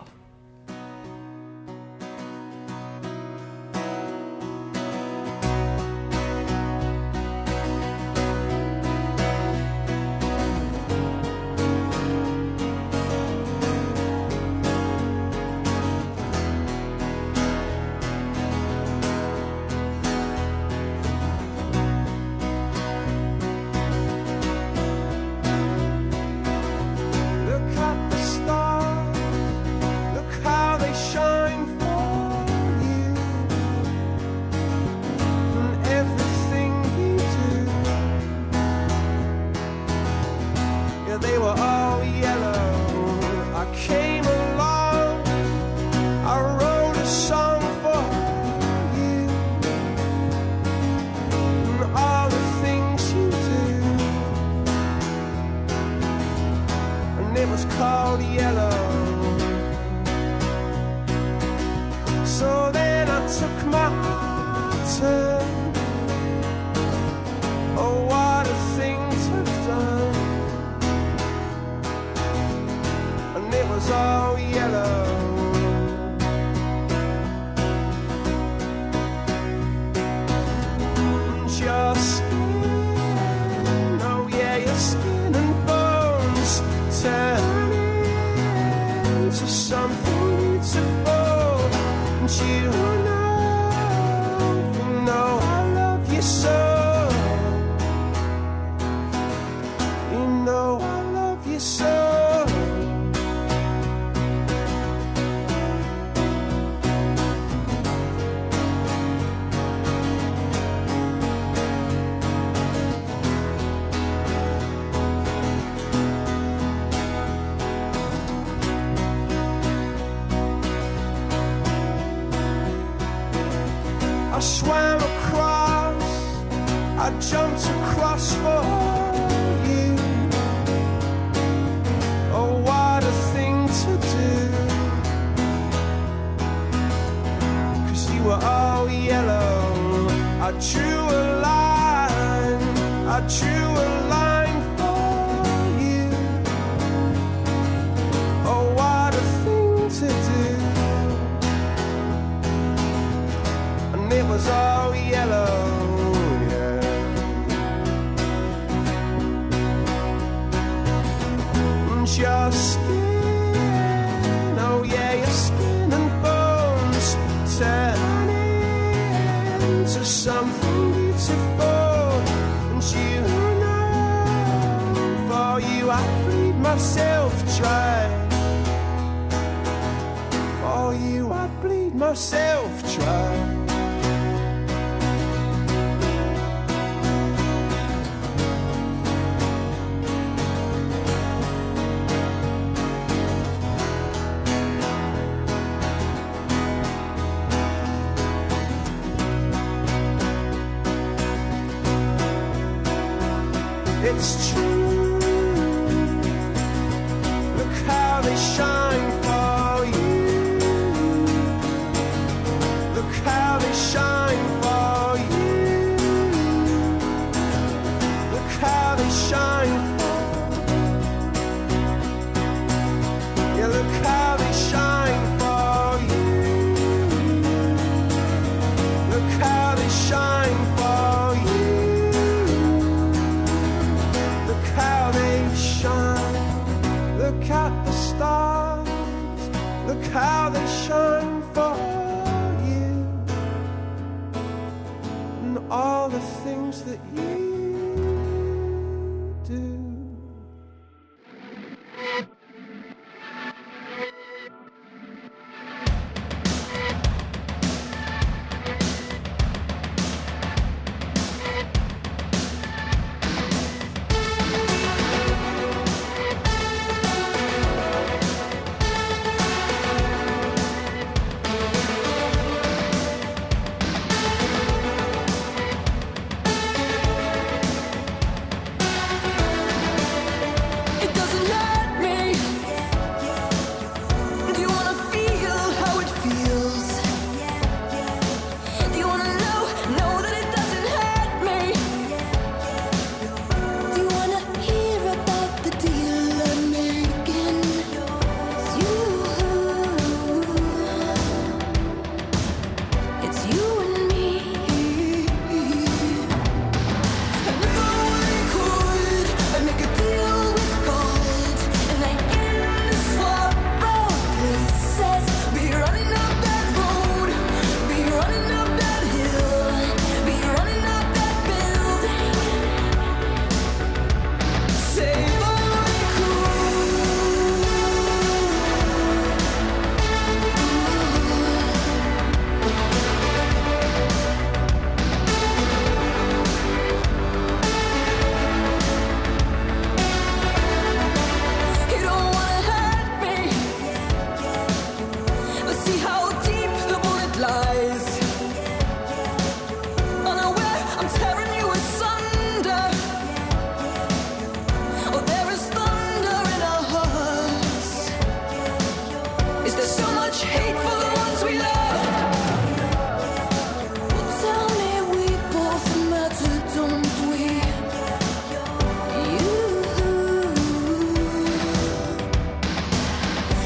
I swam across, I jumped across for you. Oh, what a thing to do, 'cause you were all yellow. I drew a line, I drew a line for you. Oh, what a thing to do. It was all yellow, yeah. And your skin, oh yeah, your skin and bones turn into something beautiful. And you know, for you I bleed myself dry. For you I bleed myself dry. It's true. Look how they shine for you. Look how they shine for you. Look how they shine for you. Yeah, look how they shine for you. Look how they shine for you. Look at the stars, look how they shine for you, and all the things that you do.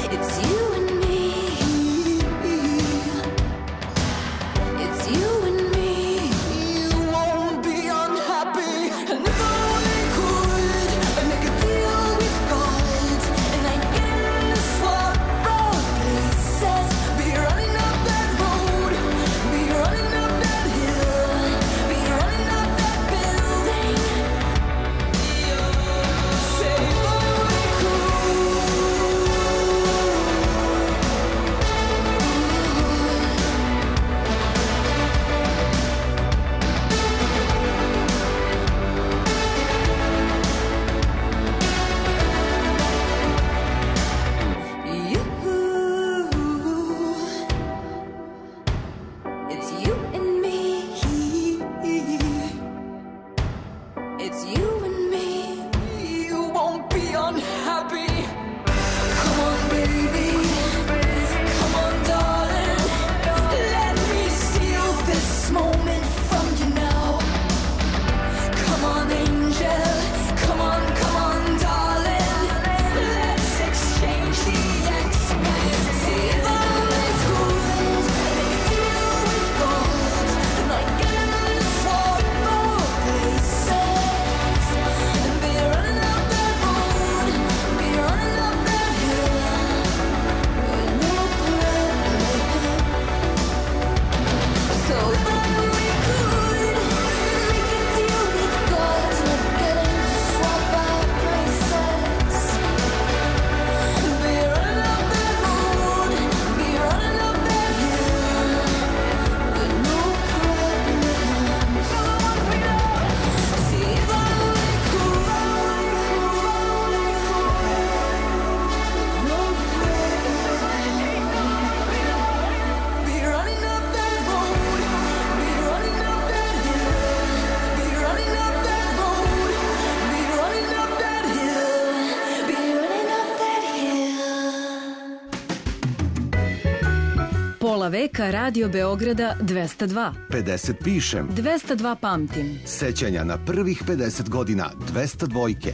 Pola veka Radio Beograda 202. 50 pišem. 202 pamtim. Sećanja na prvih 50 godina 202.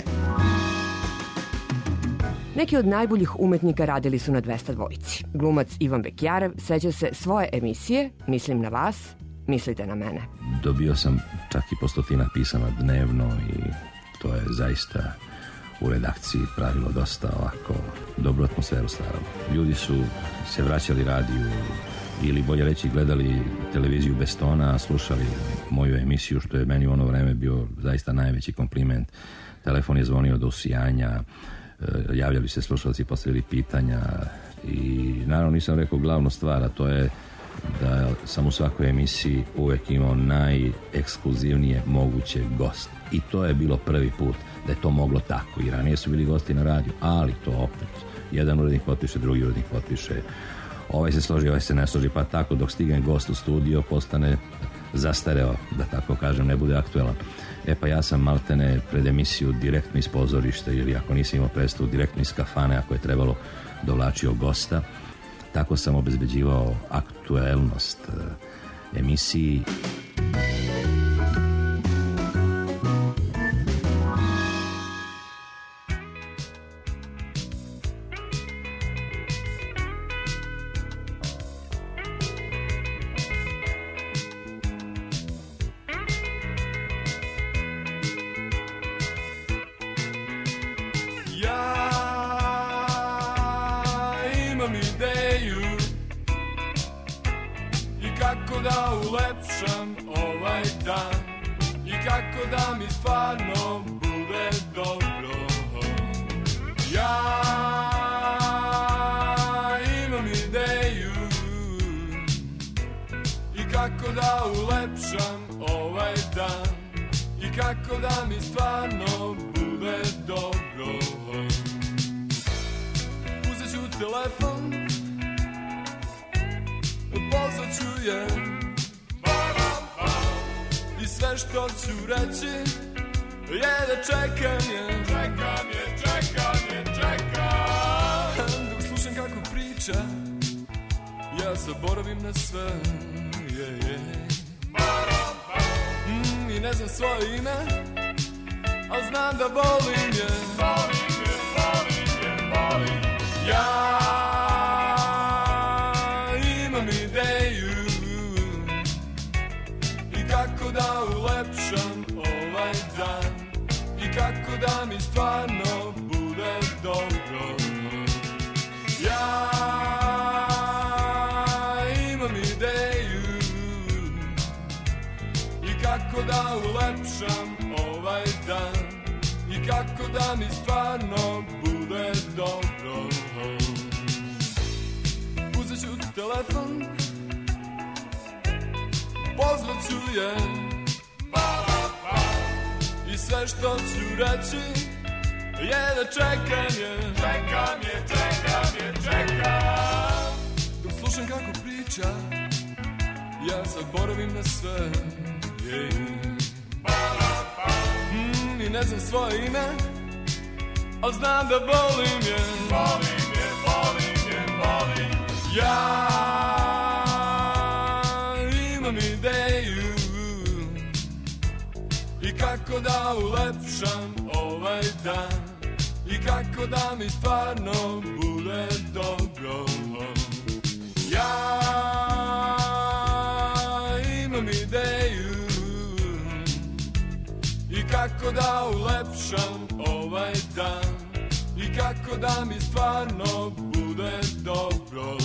Neki od najboljih umetnika radili su na 202. Glumac Ivan Bekjarev seća se svoje emisije Mislim na vas, mislite na mene. Dobio sam čak i po 100 pisama dnevno i to je zaista u redakciji pravilo dosta ovako dobru atmosferu stvaralo. Ljudi su se vraćali radiju ili bolje reći gledali televiziju bez tona, slušali moju emisiju, što je meni u ono vreme bio zaista najveći kompliment. Telefon je zvonio do usijanja, javljali se slušalci, postavili pitanja i naravno nisam rekao glavnu stvar, a to je da sam u svakoj emisiji uvek imao najekskluzivnije moguće gost. I to je bilo prvi put da je to moglo tako. I ranije su bili gosti na radiju, ali to opet jedan urednik potpiše, drugi urednik potpiše, ovaj se složi, ovaj se ne složi, pa tako dok stigne gost u studio postane zastareo, da tako kažem, ne bude aktuelan. E pa ja sam maltene pred emisiju direktno iz pozorišta ili ako nisam imao predstavu direktno iz kafane ako je trebalo dovlačio gosta. Tako sam obezbeđivao aktuelnost emisiji. Ja da ulepšam ovaj dan i kako da mi stvarno bude dobro. Ja imam ideju i kako da ulepšam ovaj dan i kako da mi stvarno bude dobro. Uzet ću telefon, pozvat ću je i sve što ću reći je da čekam je. Dok slušam kako priča, ja zaboravim na sve. I ne znam svoje ime, al znam da volim je. Ja imam ideju i kako da ulepšam ovaj dan i kako da mi stvarno bude dobro. Ja imam ideju i kako da ulepšam ovaj dan i kako da mi stvarno bude dobro.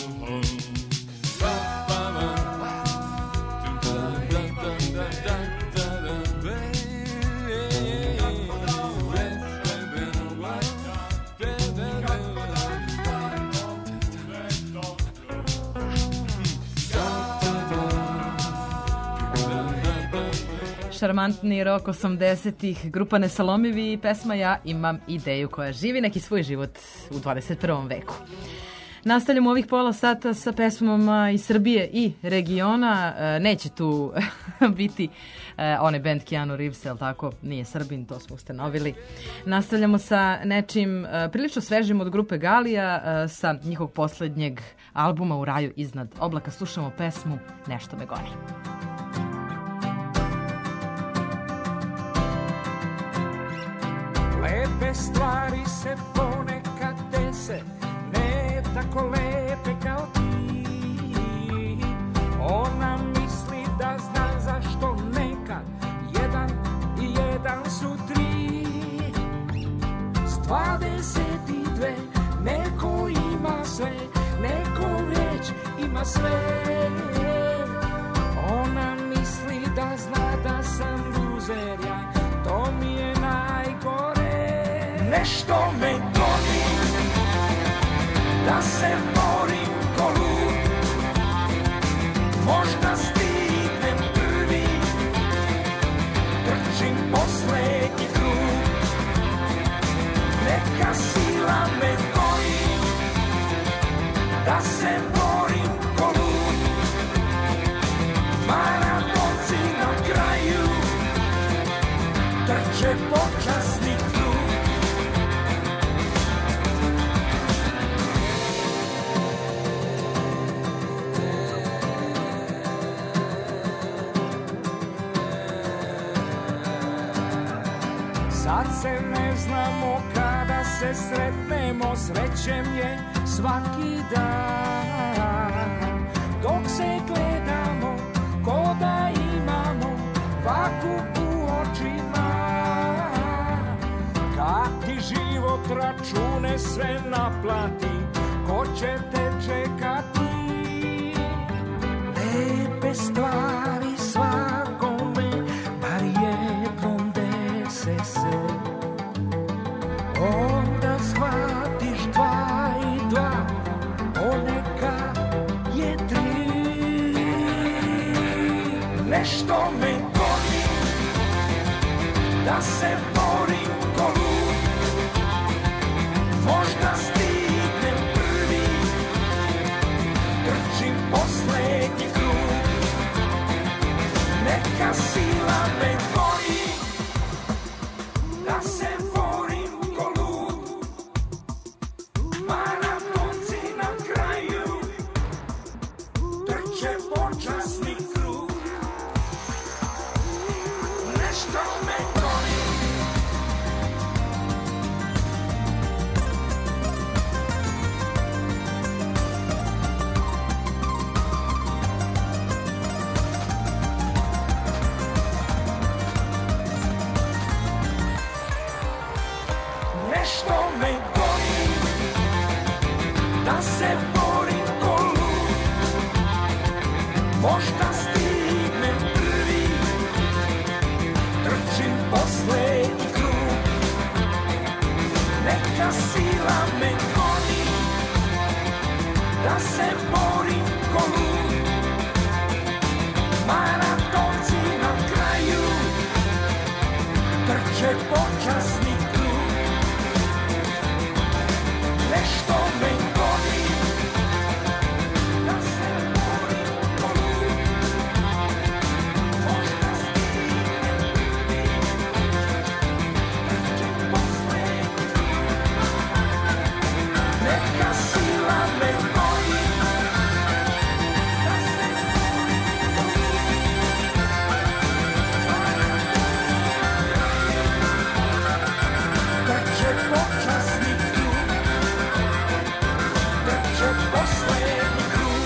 Šarmantni rok 80-ih, grupa Nesalomivi i pesma Ja imam ideju, koja živi neki svoj život u 21. veku. Nastavljamo ovih pola sata sa pesmama iz Srbije i regiona. Neće tu biti onaj band Keanu Reeves, ali tako, nije Srbin, to smo ustanovili. Nastavljamo sa nečim prilično svežim od grupe Galija, sa njihovog poslednjeg albuma U raju iznad oblaka. Slušamo pesmu Nešto me goni. Lepe stvari se ponekad dese, ne tako lepe kao ti. Ona misli da zna zašto nekad jedan i jedan su tri. S 22 neko ima sve, neko već ima sve. Ona misli da zna da sam luzer ja, to mi je najgore. Nešto me goni, da se borim ko lud. Možda stignem prvi, trčim poslednji krug. Neka sila me goni, da se borim ko lud. Maratonci na kraju trče počasni krug. Sad se ne znamo kada se sretnemo, srećem je svaki dan. Dok se gledamo, ko da imamo vakuum u očima. Kad ti život račune sve naplati, ko će te čekati? Lepe stvari svakome, bar jednom dese se. Onda shvatiš 2 i 2, ponekad je 3. Nešto me goni, da se borim ko lud. Možda stignem prvi, trčim poslednji krug. Neka sila me goni, da se borim ko lud. Maratonci na kraju trče počasni krug. Nešto me goni, se borim ko lud. Možda stignem prvi, trčim poslednji krug. Neka sila me goni, da se borim ko lud. Maratonci na kraju trče počasni krug. Nešto me goni, da se borim ko lud. Možda stignem prvi, trčim poslednji krug. Neka sila me goni, da se borim ko lud. Trče počasni krug, trče poslednji krug.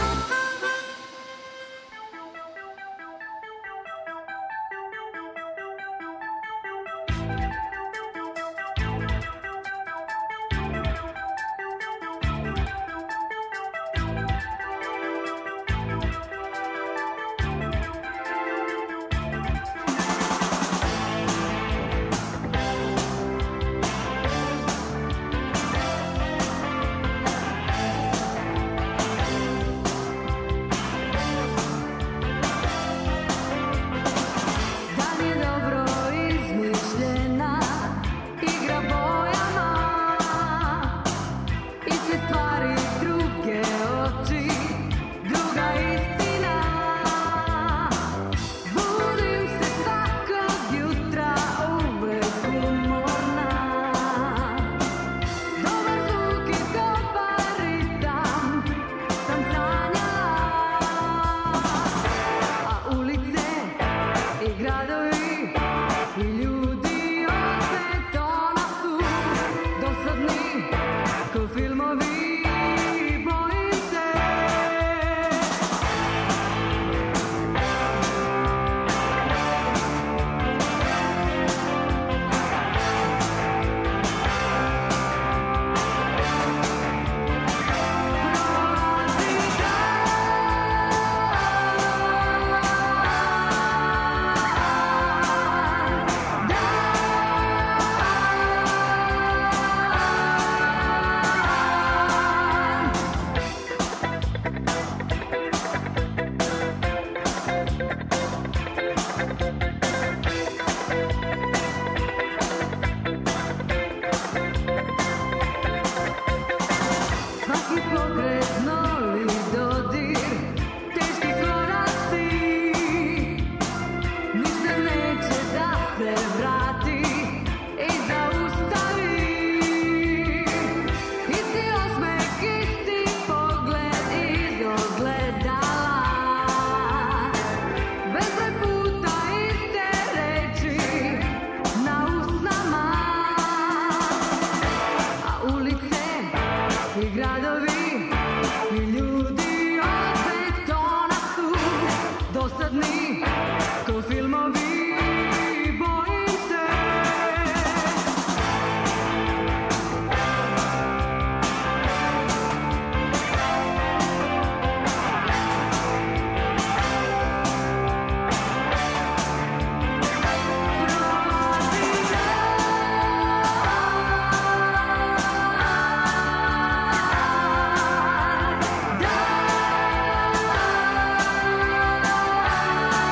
Dan je dobro izmišljena igra bojama i sve stvari druge oči, druga istina. Budim se svakog jutra uvek umorna. Dobar zvuk i dobar ritam sam sanjala, a ulice i gradovi i ljudi od betona su dosadni ko filmovi, bojim se. Svaki pokret, novi dodir, teški koraci, ništa neće da se vrati i zaustavi. Isti osmeh, isti pogled iz ogledala, bezbroj puta iste reči na usnama, a ulice i gradovi i ljudi od betona su dosadni ko filmovi, bojim se. Da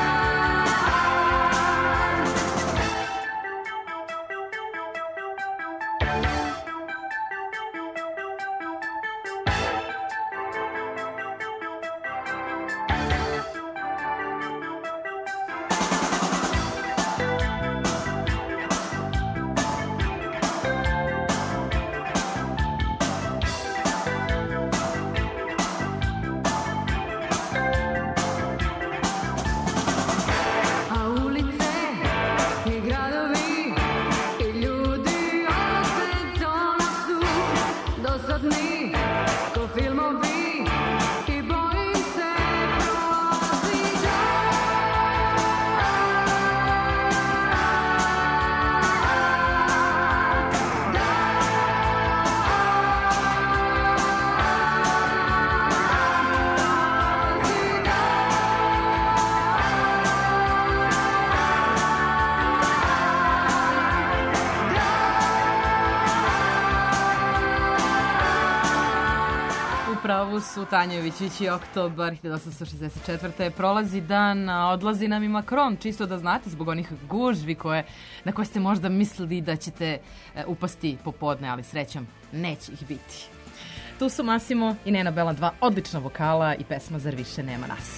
pravu su Tanjević i oktobar 1864. Prolazi dan, a odlazi nam i Macron, čisto da znate, zbog onih gužvi na koje ste možda mislili da ćete upasti popodne, ali srećom neće ih biti. Tu su Massimo i Nena Bela, dva odlična vokala i pesma Zar više nema nas.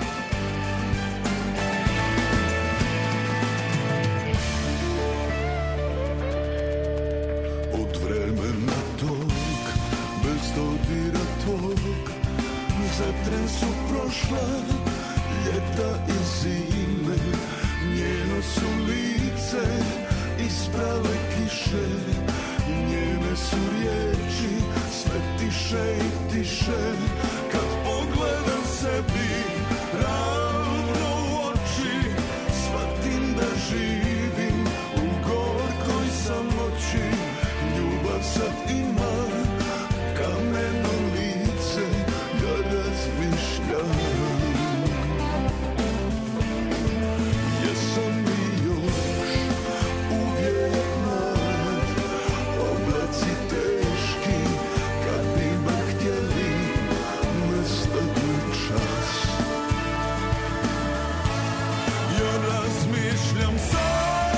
Od vremena tog, bez dodira tvog, za tren su prošla ljeta i zime, njeno su lice isprale kiše, njene su riječi sve tiše i tiše. Kad pogledam sebi ravno u oči, shvatim da živim u gorkoj samoći. Ljubav sad ima kameno lice, ja razmišljam. Jesam li još uvijek mlad, oblaci teški, kad bi me htjeli nestat na čas. Ja razmišljam sad,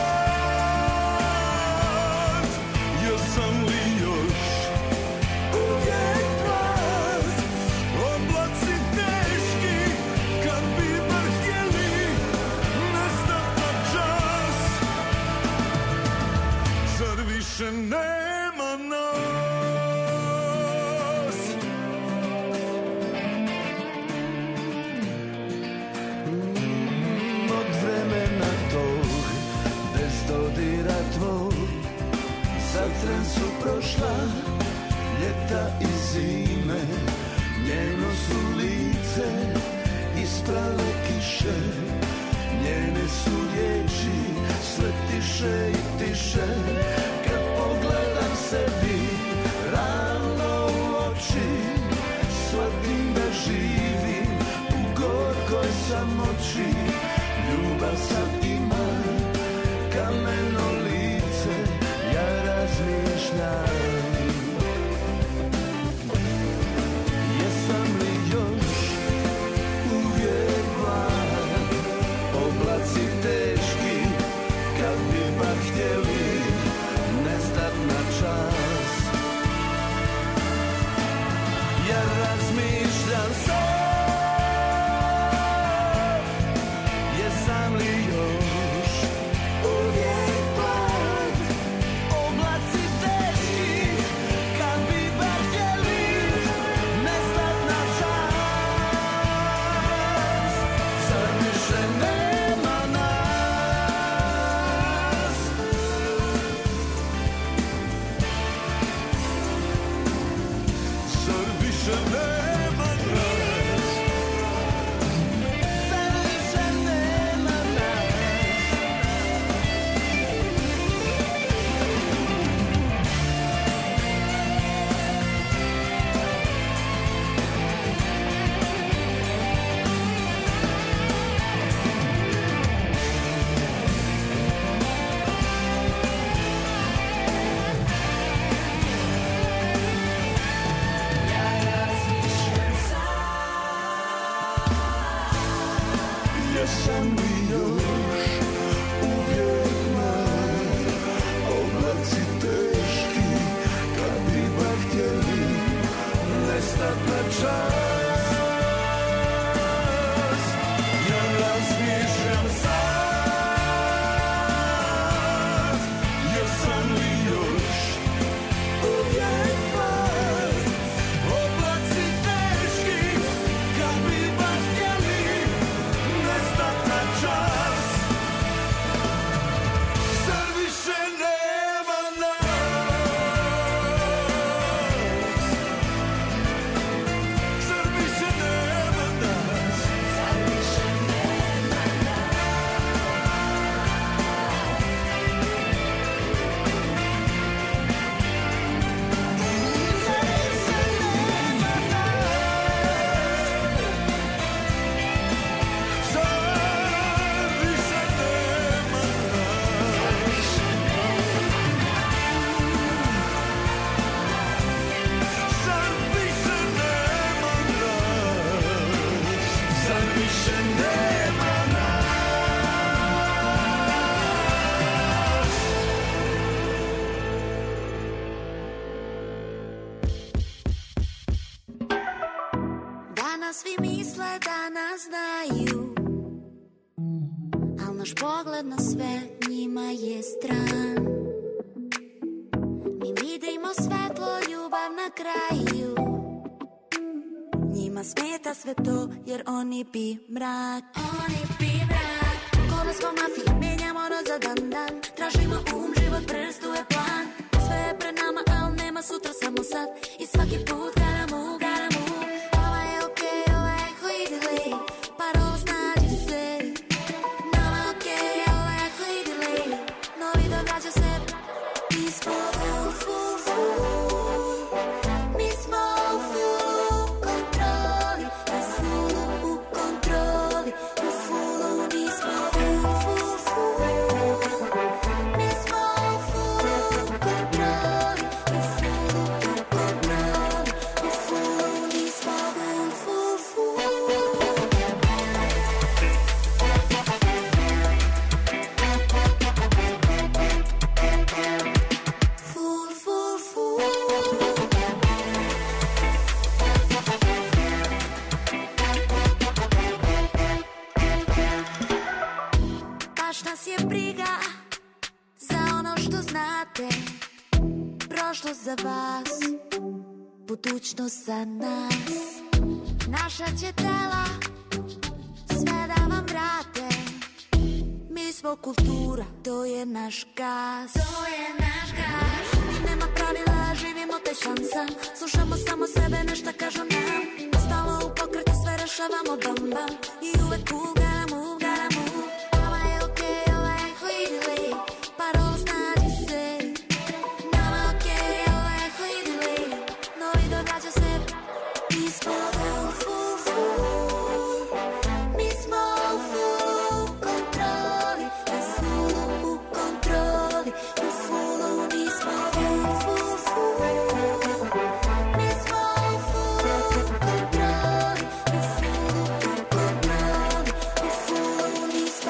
jesam li još uvijek mlad, oblaci teški, kad bi me htjeli nestat na čas. Zar više nema nas? Od vremena tog, bez dodira tvog, za tren su prošla ljeta i zime, njeno su lice isprale kiše, njene su riječi sve tiše i tiše. Kad pogledam sebi ravno u oči, shvatim da živim u gorkoj samoći. Ljubav sad ima kameno lice, ja razmišljam. Jesam li još uvijek mlad, oblaci teški, kad bi bar htjeli nestat na čas. Ja razmišljam sad, jesam li još uvijek mlad, oblaci teški, kad bi bar htjeli nestat na čas. Zar više nema nas? Zar više nema nas? Zar više nema nas? Jesam li još uvijek mlad, oblaci teški, kad bi bar htjeli nestat na čas. Ja razmišljam sad, jesam li još uvijek mlad, oblaci teški, kad bi bar htjeli nestat na čas. Zar više nema nas? svi misle da nas znaju, al naš pogled na sve njima je stran. Mi vidimo svetlo, ljubav na kraju, njima smeta sve to jer oni bi mrak. Oni bi mrak. Ko da smo mafije, menjamo noć za dan. Tražimo život brz, tu je plan. Sve je pred nama, al nema sutra, samo sad. I svaki put garamu. Ova je okej, ova je hojidili, parola snađi se. Nama je okej, ova je hojidili, novi događa se. Mi smo mi smo u kontroli, u kontroli, u fullu, mi smo mi smo u kontroli, u fullu, mi smo baš nas je briga za ono što znate, prošlost za vas, budućnost za nas. Naša će tela sve da vam vrate, mi smo kultura, to je naš gas. To je naš gas. I nema pravila, živimo taj san. Slušamo samo sebe, nešto kažu nam. Stalo u pokretu, sve rešavamo bam bam. I uvek ugaramu. Ova je okej, ova je hojidili, parola snađi se. Nama je okej, ova je hojidili, novi događa se. Mi smo mi smo u kontroli, u kontroli, u fullu, mi smo mi smo u kontroli, u fullu, u kontroli, u fullu, mi smo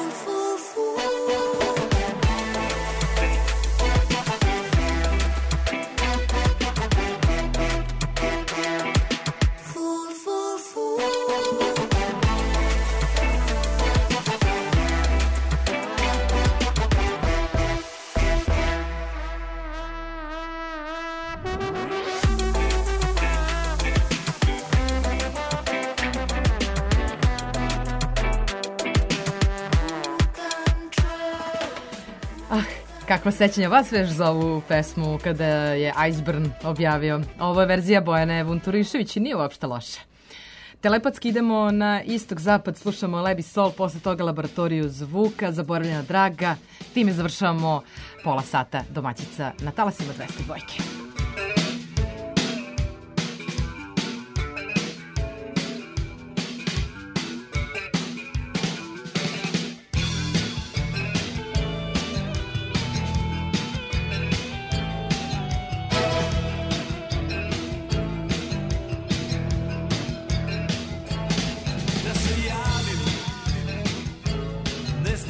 Kakva sećanja vas već za ovu pesmu kada je Iceburn objavio? Ovo je verzija Bojane Vunturišević i nije uopšte loše. Telepatski idemo na istok-zapad, slušamo Lebi Sol, posle toga Laboratoriju zvuka, Zaboravljena draga. Time završavamo pola sata domaćica na talasima 202.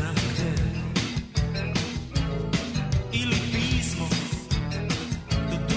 Ili pismo do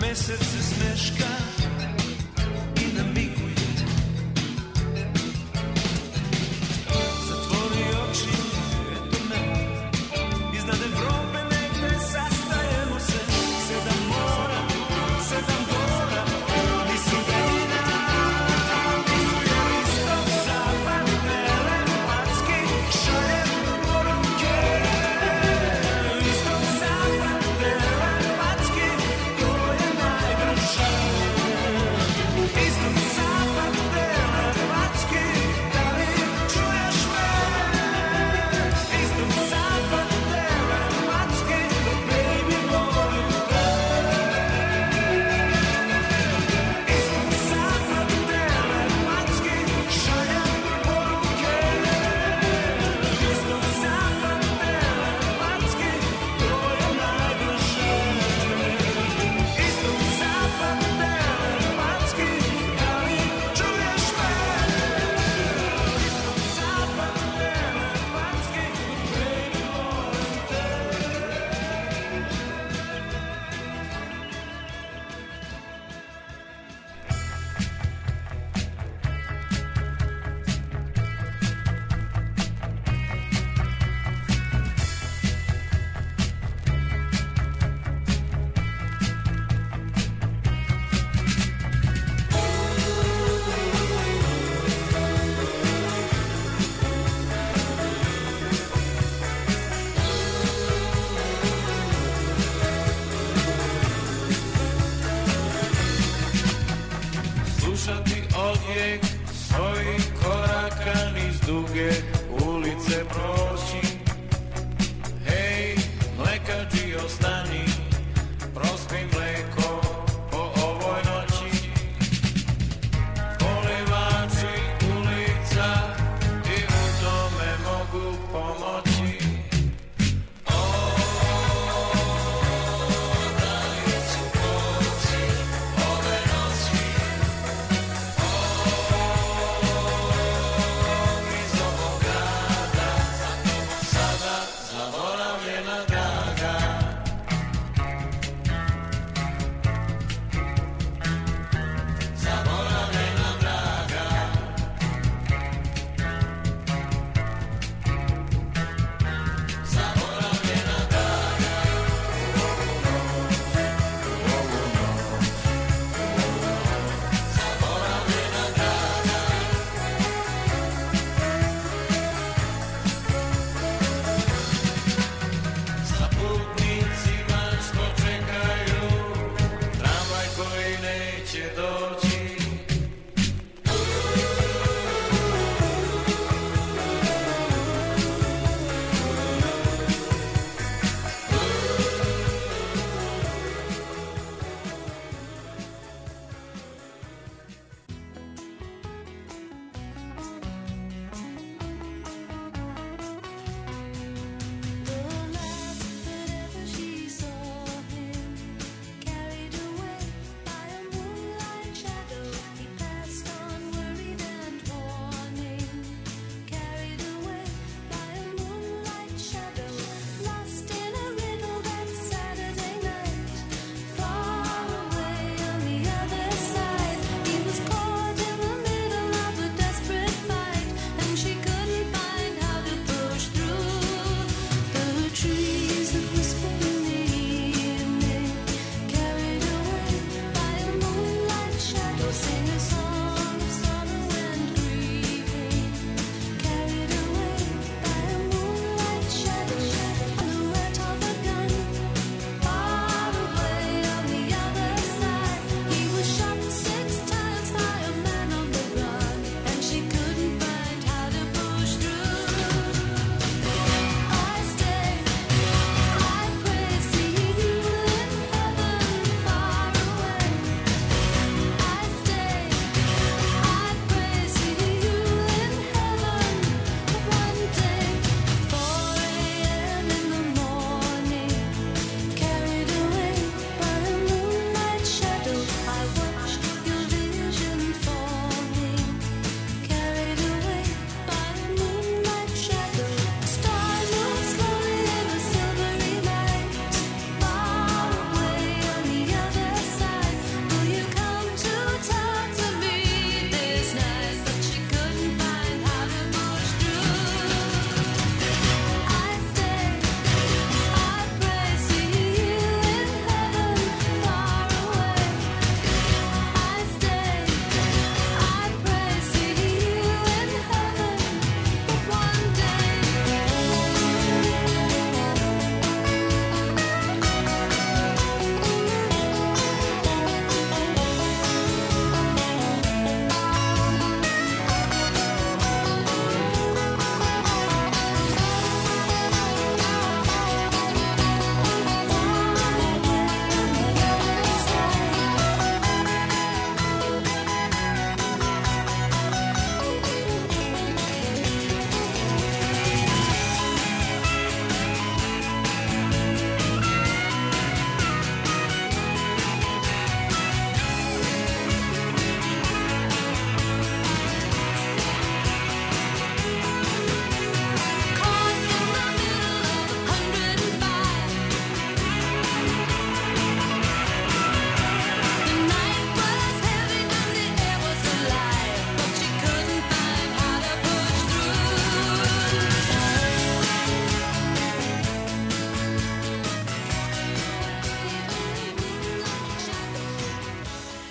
mesec se smeška i namiguje. Zatvori oči, eto me, iznad Evrope negde sastajemo se. 7 mora, 7 gora, nisu jedina, nisu jer istok zapad, telepatski šaljem poruke. Istok zapad, telepatski, to je najbrže.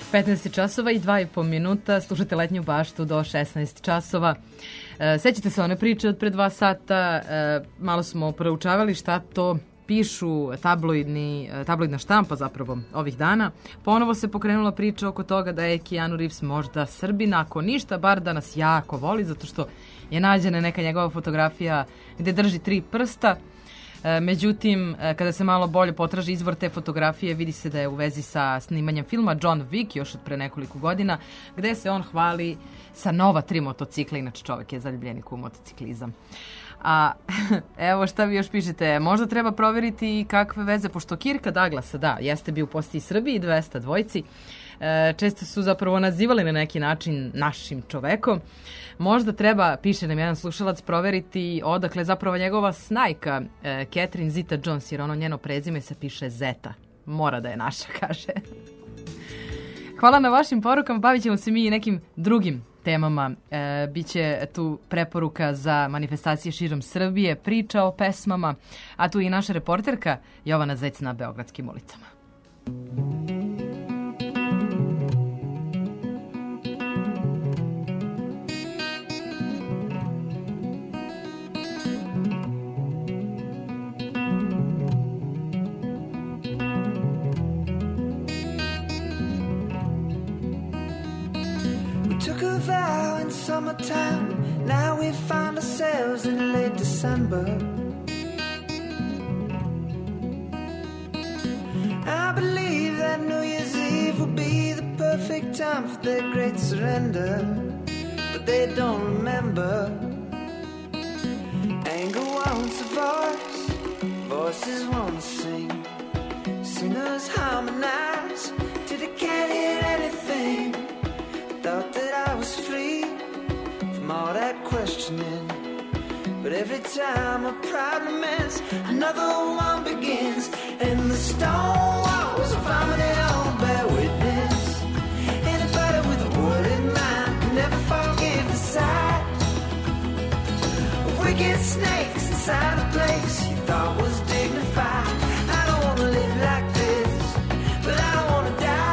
15 časova i 2,5 minuta, slušate Letnju baštu do 16 časova. Sećate se one priče od pre 2 sata, malo smo proučavali šta to pišu tabloidna štampa zapravo ovih dana. Ponovo se pokrenula priča oko toga da je Keanu Reeves možda Srbin, ako ništa, bar da nas jako voli, zato što je nađena neka njegova fotografija gde drži 3 prsta. Međutim, kada se malo bolje potraži izvor te fotografije, vidi se da je u vezi sa snimanjem filma John Wick još od pre nekoliko godina, gde se on hvali sa nova 3 motocikla, inače čovjek je zaljubljenik u motociklizam. A evo šta vi još pišete, možda treba provjeriti kakve veze, pošto Kirka Douglasa, da, jeste bio u Posti Srbiji 200 dvojci, često su zapravo nazivali na neki način našim čovekom. Možda treba, piše nam jedan slušalac, proveriti odakle zapravo njegova snajka Catherine Zeta-Jones, jer ono njeno prezime se piše Zeta. Mora da je naša, kaže. Hvala na vašim porukama, bavit ćemo se mi i nekim drugim temama. Biće tu preporuka za manifestacije širom Srbije, priča o pesmama, a tu i naša reporterka Jovana Zec na Beogradskim ulicama. Took a vow in summertime, now we find ourselves in late December. I believe that New Year's Eve will be the perfect time for their great surrender, but they don't remember. Anger wants a voice, voices want to sing, singers harmonize till they can't hear anything. Thought that I was free from all that questioning, but every time a problem ends, another one begins, and the stone walls are vomiting on bear witness. Anybody with a wooden mind can never forgive the sight of wicked snakes inside a place you thought was dignified. I don't want to live like this, but I don't want to die.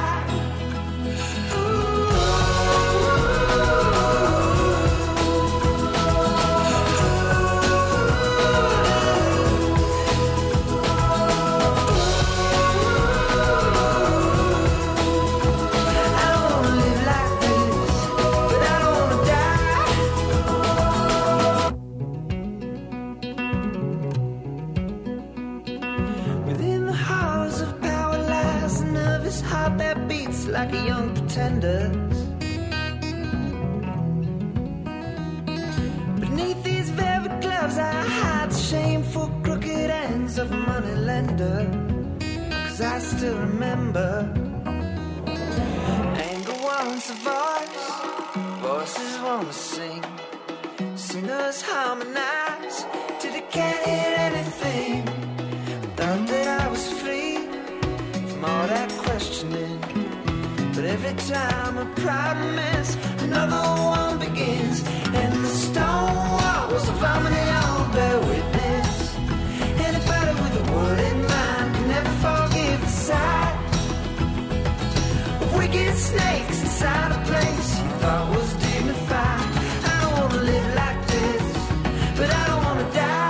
Like a young pretender's. Beneath these velvet gloves I hide the shameful crooked ends of a money lender, 'cause I still remember. Anger wants a voice, voices want to sing, singers harmonize till they can't hear anything. Thought that I was free from all that questioning, but every time a problem ends, another one begins, and the stone walls are vomiting on bear witness. Anybody with a word in mind can never forgive the sight of wicked snakes inside a place you thought was dignified. I don't want to live like this, but I don't want to die.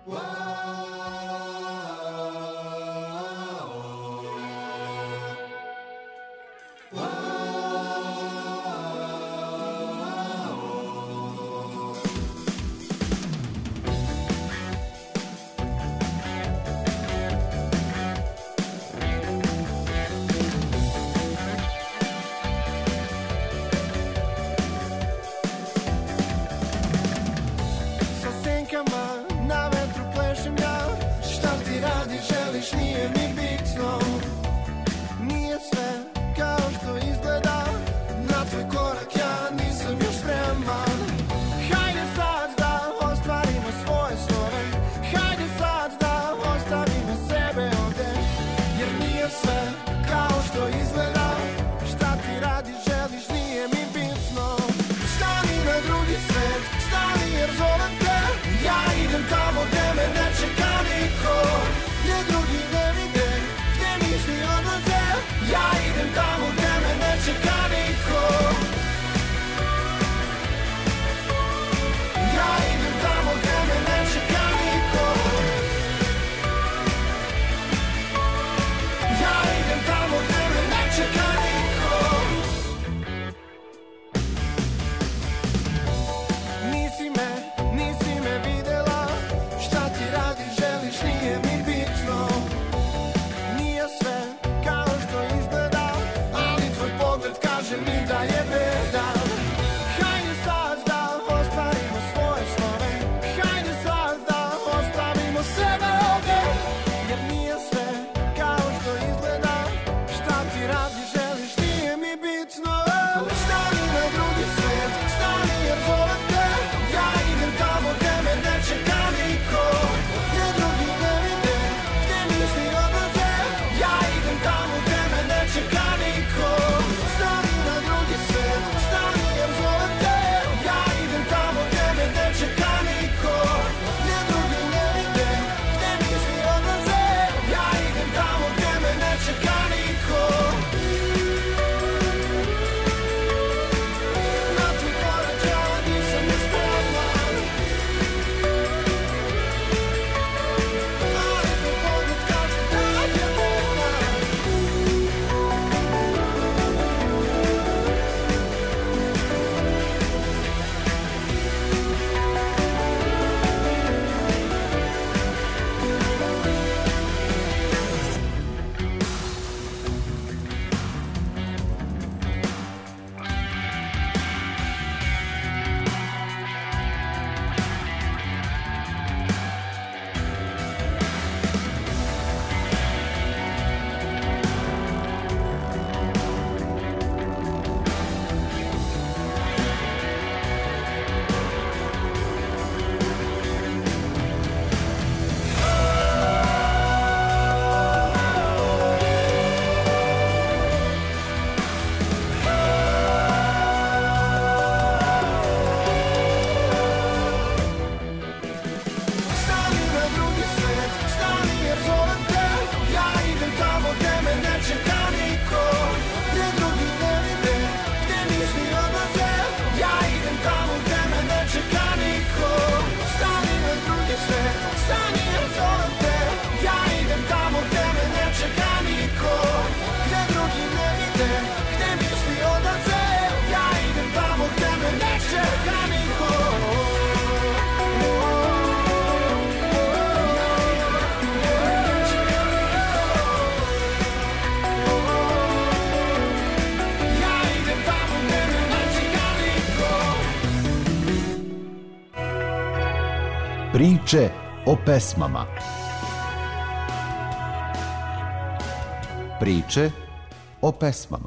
Sa senkama na vetru plešem ja. Šta ti radi, želiš, nije mi bitno. Nije sve kao što izgleda. Na tvoj korak ja nisam još spreman. Hajde sad da ostvarimo svoje snove. Hajde sad da ostavimo sebe ovde. Jer nije sve kao što izgleda. Šta ti radi, želiš, nije mi bitno. Stani na drugi svet, stani jer zovem te. Ja idem tamo gde me ne čeka niko. Gde drugi ne vide, gde misli odlaze. Ja idem tamo gde me ne čeka niko. Ja idem tamo gde me ne čeka niko. Ja idem tamo gde me ne čeka niko. Nisi me videla. Šta ti radi, želiš, nije mi bitno. Nije sve kao što izgleda. Ali tvoj pogled kaže mi da je bedan. Hajde sad da ostvarimo svoje snove. Hajde sad da ostavimo sebe ovde. Jer nije sve kao što izgleda. Šta ti radi, želiš, nije mi bitno. Stani na drugi svet, stani jer zovem te. Ja idem tamo gde me ne čeka niko. Gde drugi ne vide, gde misli odlaze. Ja idem tamo gde me ne čeka niko. Stani na drugi svet, stani jer zovem te. Ja idem tamo gde me ne čeka niko. Gde drugi ne vide, gde misli odlaze. Ja idem tamo gde me ne čeka niko. Na tvoj korak ja nisam još spreman. Ali tvoj pogled kaže da je bedan. Stani na drugi svet, stani jer zovem te. Ja idem tamo gde me ne čeka niko. Gde drugi ne vide, gde misli odlaze. Ja idem tamo gde me ne čeka niko. Stani na drugi svet, stani jer zovem te. Ja idem tamo gde me ne čeka niko. Gde drugi ne vide, gde misli odlaze. Ja idem tamo gde me ne čeka niko. Ja idem tamo gde me ne čeka niko. Priče o pesmama. Priče o pesmama.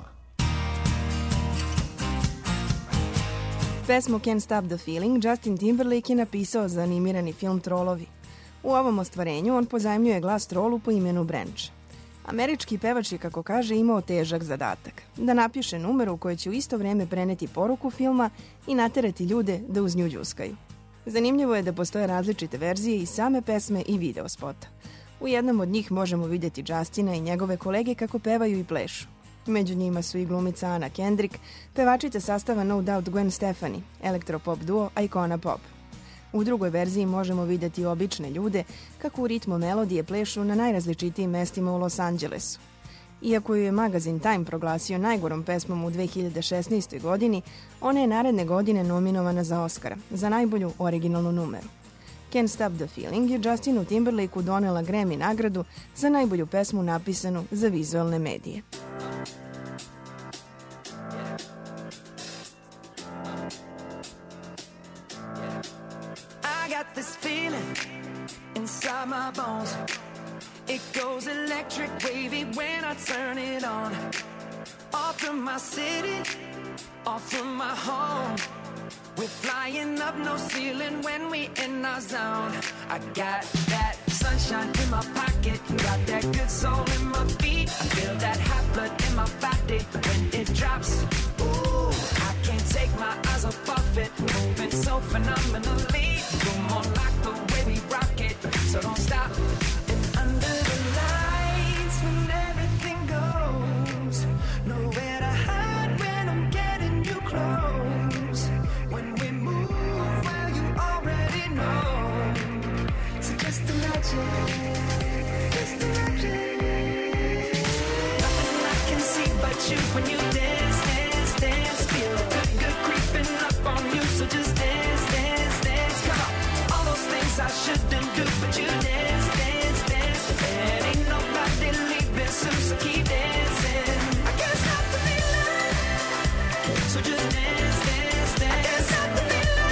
Pesmu Can't Stop the Feeling Justin Timberlake je napisao za animirani film Trolovi. U ovom ostvarenju on pozajmljuje glas trolu po imenu Branch. Američki pevač je, kako kaže, imao težak zadatak. Da napiše numeru u kojoj će u isto vreme preneti poruku filma i naterati ljude da uz nju đuskaju. Zanimljivo je da postoje različite verzije i same pesme i video spota. U jednom od njih možemo vidjeti Justina i njegove kolege kako pevaju i plešu. Među njima su i glumica Anna Kendrick, pevačica sastava No Doubt Gwen Stefani, elektropop duo Icona Pop. U drugoj verziji možemo vidjeti obične ljude kako u ritmu melodije plešu na najrazličitijim mestima u Los Angelesu. Iako ju je magazin Time proglasio najgorom pesmom u 2016. godini, ona je naredne godine nominovana za Oscara, za najbolju originalnu numeru. Can't Stop the Feeling je Justinu Timberlakeu donela Grammy nagradu za najbolju pesmu napisanu za vizualne medije. I got this feeling inside my bones. It goes electric wavy when I turn it on. Off from my city, off from my home. We're flying up no ceiling when we in our zone. I got that sunshine in my pocket, got that good soul in my feet. I feel that hot blood in my body when it drops. Ooh, I can't take my eyes off of it, moving so phenomenally. Come on, like the way we rock it, so don't stop. And under the lights when everything goes, nowhere to hide when I'm getting you close. When we move, well, you already know. So just imagine, just imagine. Nothing I can see but you when you dance, dance, dance. Feel good, good creeping up on you. So just dance, dance, dance. Come on, all those things I shouldn't do, but you dance, dance, dance. And ain't nobody leaving soon, so keep dancing. I can't stop the feeling, so just dance, dance, dance. I can't stop the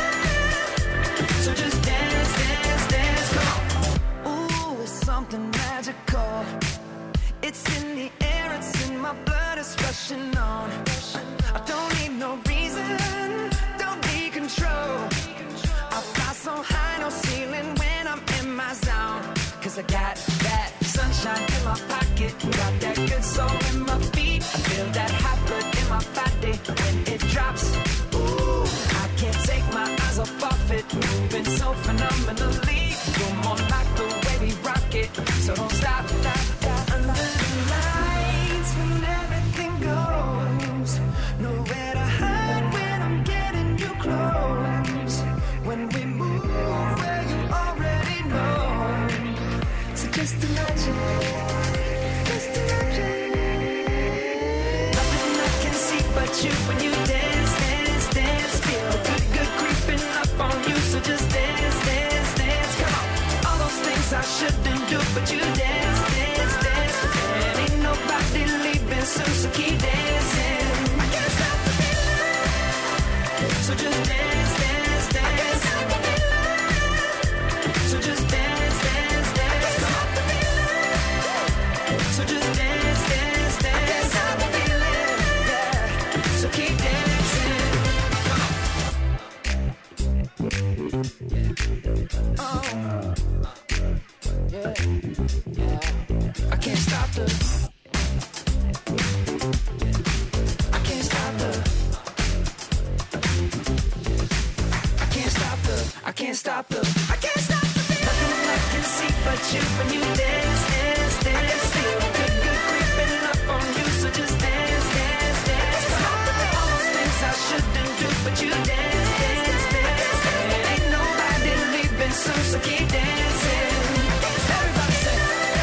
feeling, so just dance, dance, dance. Come on. Ooh, it's something magical. It's in the air, it's in my blood, it's rushing on. I don't need no reason, don't need control. I fly so high, no ceiling when I'm in my zone. Cause I got that sunshine in my pocket, got that good soul in my feet. I feel that hot blood in my body when it drops. Ooh, I can't take my eyes off of it, moving so phenomenally. You're more like the way we rock it, so don't stop, stop, stop. Under the lights when everything goes, nowhere to hide when I'm getting you close. When we move, well, you already know. So just imagine, just imagine. Nothing I can see but you when you dance, dance, dance. Feel good, good creeping up on you. So just dance, dance, dance. Come on, all those things I shouldn't do, but you dance, dance, dance. And ain't nobody leaving soon, so keep dancing. I can't stop the feeling, so just dance, dance, dance. I can't stop the feeling, so just dance, dance, dance. Come on, so just dance, dance, dance. I can't stop the feeling, yeah. So keep dancing. Oh, yeah, yeah. I can't stop the. I can't stop the. I can't stop the. I can't stop the. I can't stop the feeling. Nothing I can see but you when you dance, dance, dance. Feel good, good creeping up on you. So just dance, dance, dance. All those things I shouldn't do, but you dance, dance, dance. And ain't nobody leaving soon, so keep dancing. Everybody say.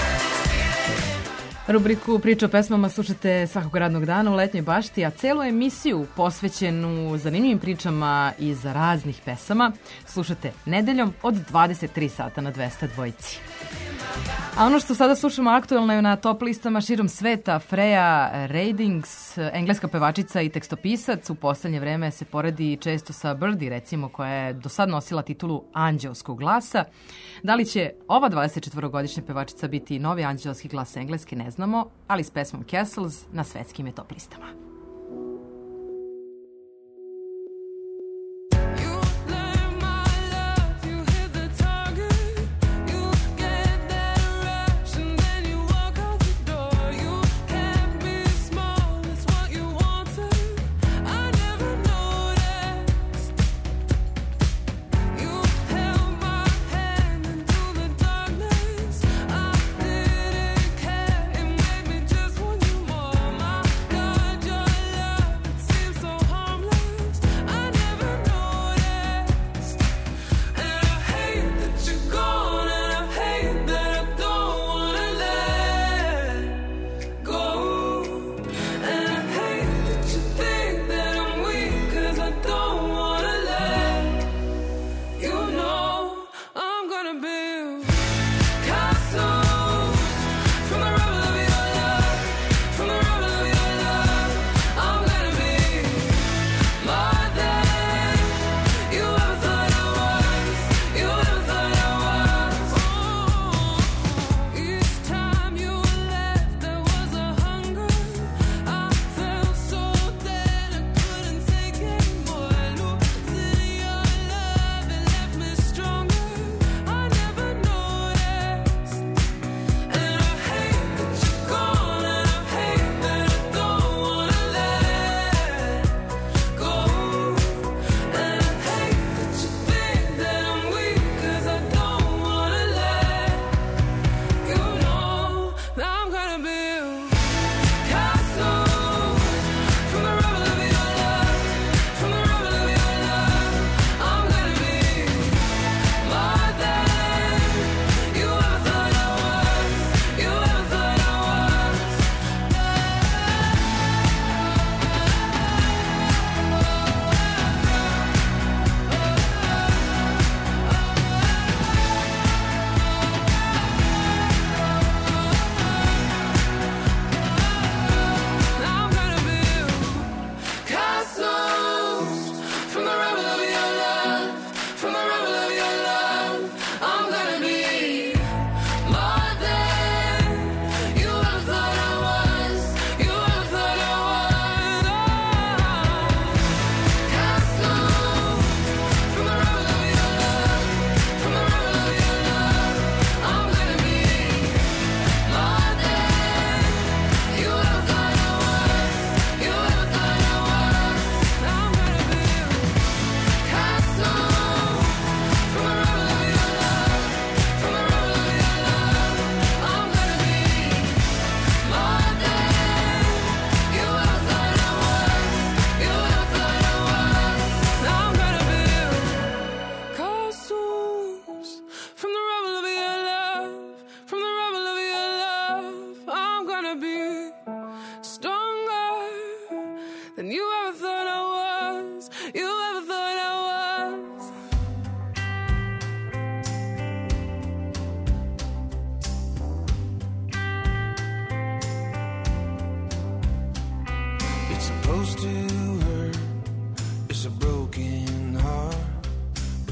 Rubriku Priča o pesmama slušate svakog radnog dana u Letnjoj bašti, a celu emisiju posvećenu zanimljivim pričama iz raznih pesama slušate nedeljom od 23 sata na 202. A ono što sada slušamo aktuelno je na top listama širom sveta. Freya Reidings, engleska pevačica i tekstopisac, u poslednje vreme se poredi često sa Birdie, recimo, koja je do sad nosila titulu anđelskog glasa. Da li će ova 24-godišnja pevačica biti novi anđelski glas engleski, ne znamo, ali s pesmom Castles na svetskim je top listama. Just want you more, my God, you're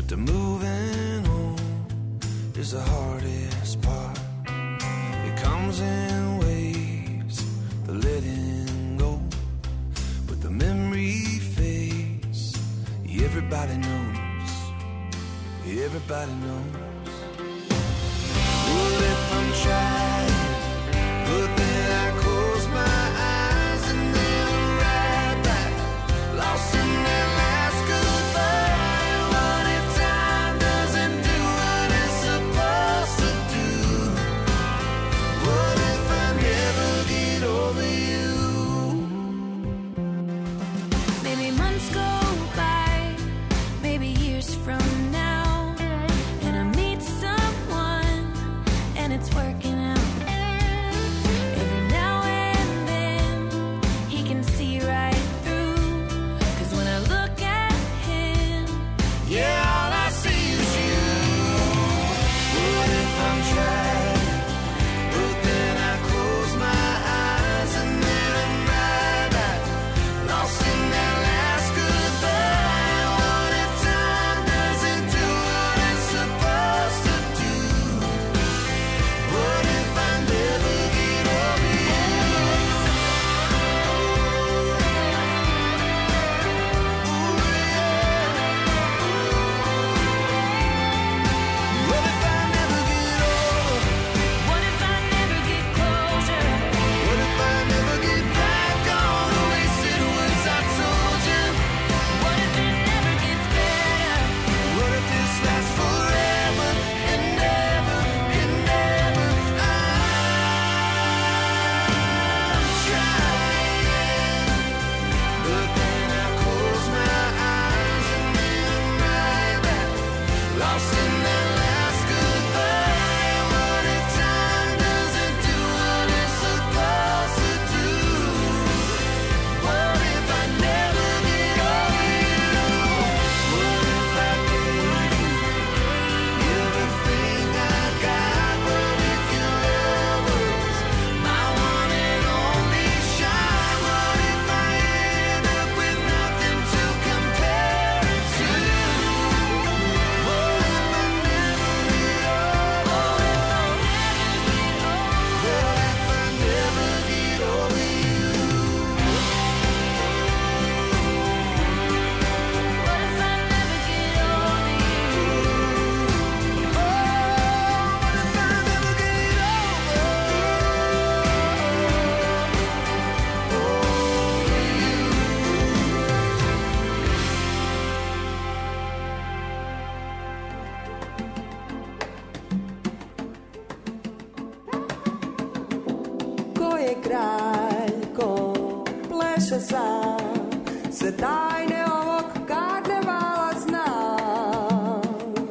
The moving on is the hardest part. It comes in waves, the letting go. But the memory fades. Everybody knows. Everybody knows. What if I'm trying, but then I close my eyes and then I'm right back, lost in that last goodbye. What if time doesn't do what it's supposed to do? What if I never get over you? Maybe months go by, maybe years from now, and I meet someone and it's working out. Every now and then he can see right through, 'cause when I look at him, Yeah, all I see is you. What if I'm trying, but then I close my eyes and then I'm right back, lost in that last goodbye. What if time doesn't do what it's supposed to do? What if I never get over you? What if I never get over? what if I never get closure? What if I never get back on the wasted words I told you? What if it never gets better? What if this lasts forever and never and never? I'm trying, but then I close my eyes and then I'm right back, lost in that last goodbye. What if time doesn't do what it's supposed to do? What if I never get over you? What if I gave everything I got? But if your love was my one and only shot, what if I end up with nothing to compare it to? What if I never get over? What if I never get over you? What if I never get over you? Ko je kralj, ko pleše sam, sve tajne ovog karnevala znam.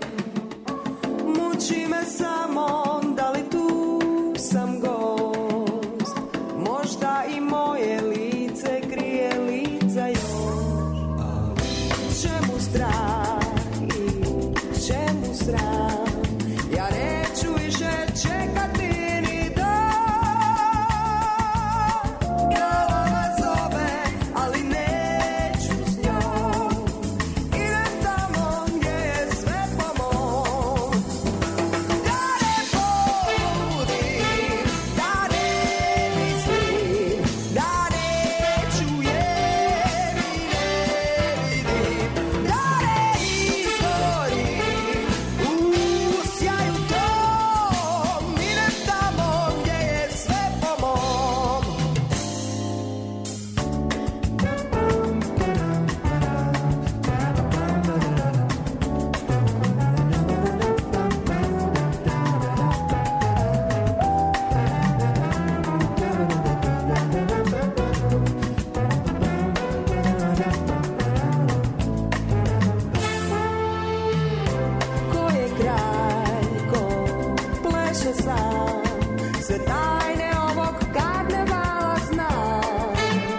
Muči me samo da li tu sam gost, možda i moje lice krije lica još. Čemu strah i čemu sram, ja neću više čekati ni Galava zove, ali neću s njom. Idem tamo gdje je sve po mom. Da ne pobudim, da ne mislim, da neću jer i ne vidim. Da ne izgorim u sjaju tom. Idem tamo gdje je sve po mom. Ko je kralj, ko pleše sam, sve tajne ovog karnevala znam.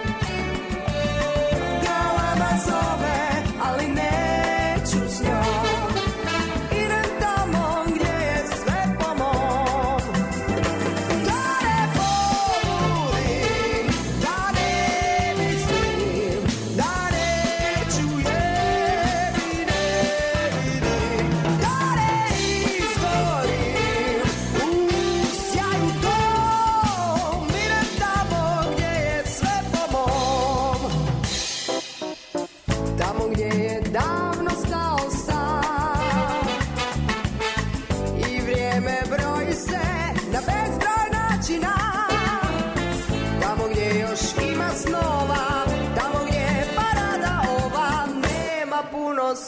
Galama zove, ali neću s njom. Idem tamo gdje je sve po mom. Da ne pobudim, da ne mislim, da neću jer i ne vidim.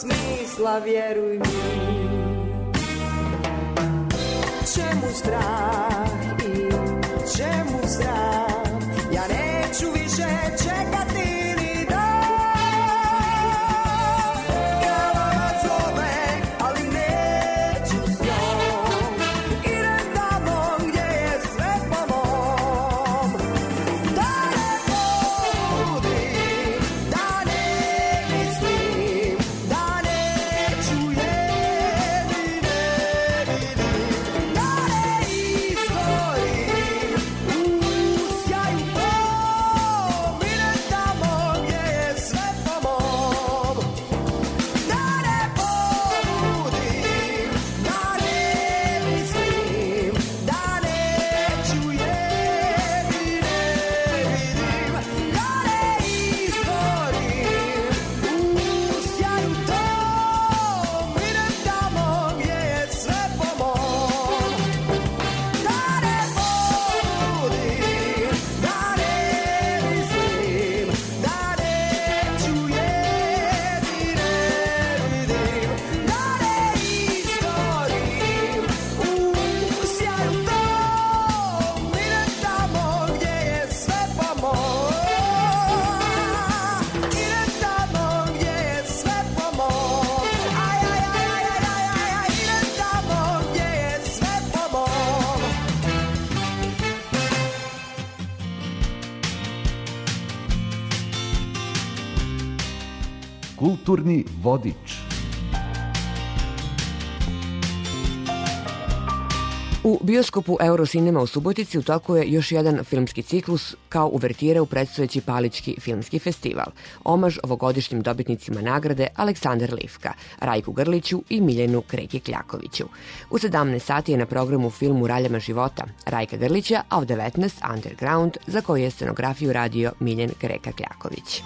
smisla, vjeruj mi. Čemu strah i čemu sram, ja neću više čekati ni dan. Galama zove, ali neću s njom, idem tamo gdje je sve po mom. Da ne pobudim, da ne mislim, da neću jedine vidim, da ne izgorim u sjaju tom, idem tamo gdje je sve po mom. Da ne pobudim, da ne mislim, da neću jedine vidim, da ne izgorim u sjaju tom, idem tamo gdje je sve po mom. Da ne pobudim, da ne mislim, da neću jedine vidim, da ne izgorim u sjaju tom, idem tamo gdje je sve po mom. Idem tamo gdje je sve po mom. Aj, aj, aj, aj, aj, aj, aj, idem tamo gdje je sve po mom. Kulturni vodič. U bioskopu Eurocinema u Subotici u toku je još jedan filmski ciklus kao uvertira u predstojeći Palički filmski festival. Omaž ovogodišnjim dobitnicima nagrade Aleksandar Livka, Rajku Grliću i Miljanu Kreki-Kljakoviću. U 17 sati je na programu film U raljama života Rajka Grlića, a u 19 Underground, za koju je scenografiju radio Miljan Kreka-Kljaković.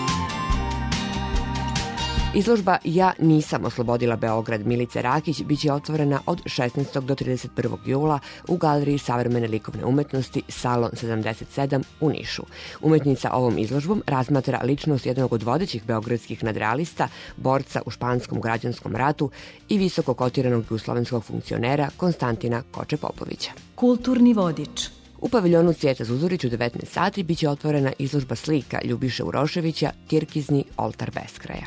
Izložba Ja nisam oslobodila Beograd Milice Rakić biće otvorena od 16. do 31. jula u Galeriji savremene likovne umetnosti Salon 77 u Nišu. Umetnica ovom izložbom razmatra ličnost jednog od vodećih beogradskih nadrealista, borca u španskom građanskom ratu i visoko kotiranog jugoslovenskog funkcionera Konstantina Koče-Popovića. Kulturni vodič. U paviljonu Cvijeta Zuzorić u 19 sati biće otvorena izložba slika Ljubiše Uroševića Tirkizni oltar beskraja.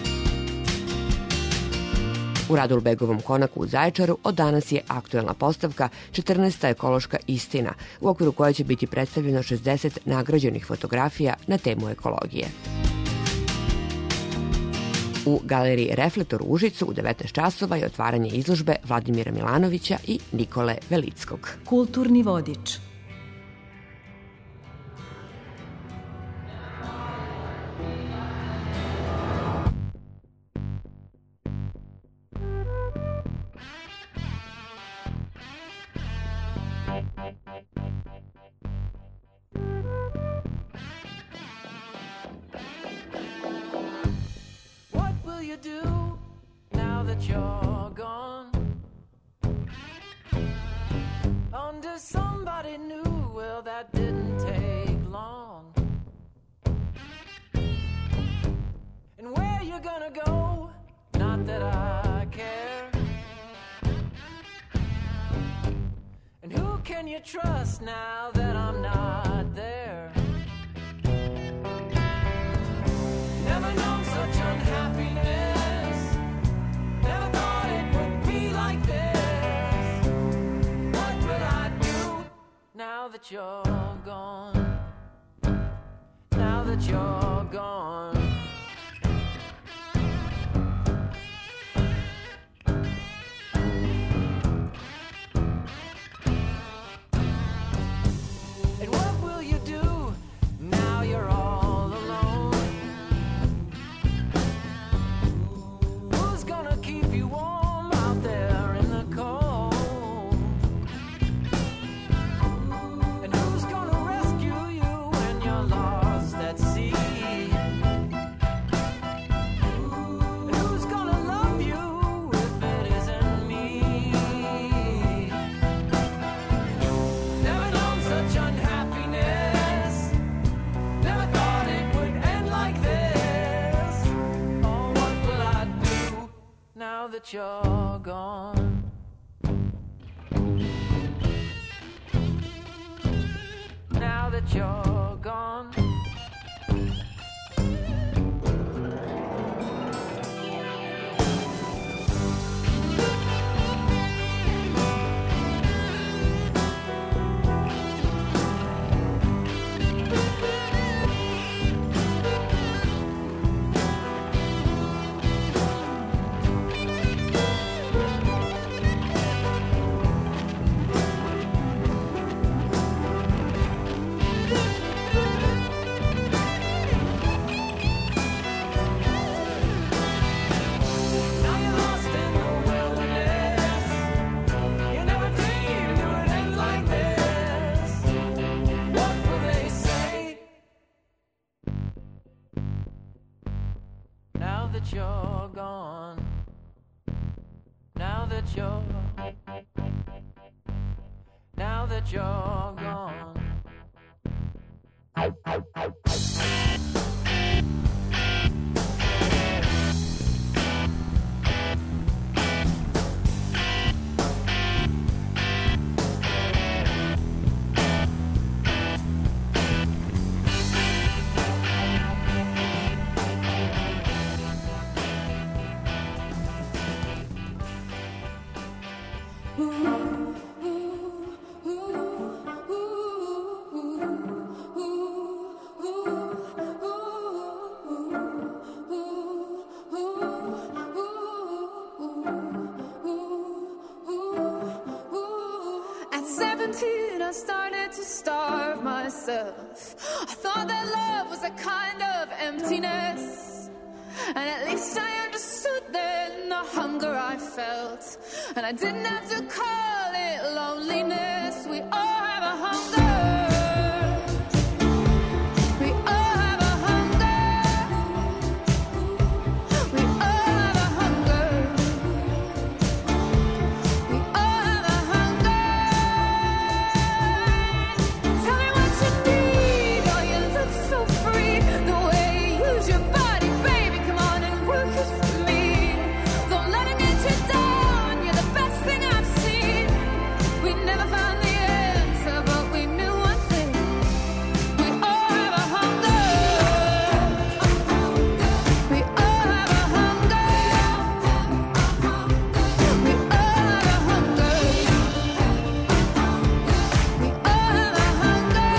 U Radulbegovom konaku u Zaječaru od danas je aktuelna postavka 14. ekološka istina, u okviru koje će biti predstavljeno 60 nagrađenih fotografija na temu ekologije. U galeriji Reflektor u Užicu u 19 časova je otvaranje izložbe Vladimira Milanovića i Nikole Velickog. Kulturni vodič. What will you do now that you're gone? Under somebody new, well, that didn't take long. And where you gonna go? Not that I care. And who can you trust now that I'm not there? Never known such unhappiness. Never thought it would be like this. What will I do now that you're gone? Now that you're gone. And what will you do now you're all alone? Who's gonna keep you warm out there in the cold? And who's gonna rescue you when you're lost at sea? And who's gonna love you if it isn't me? Never known such unhappiness. Never thought it would end like this. Oh, what will I do that you're gone. Now that you're gone. You're gone. Now that you're gone. At 17, I started to starve myself. I thought that love was a kind of emptiness. And at least I understood then the hunger I felt. And I didn't have to call it loneliness. We all have a hunger. We all have a hunger. We all have a hunger. We all have a hunger. Tell me what you need. Oh, you look so free. The way you use your body, baby. Come on and work it for me. Don't let it get you down. You're the best thing I've seen. We never found the answer, but we knew one thing. We all have a hunger. We all have a hunger. We all have a hunger. We all have a hunger.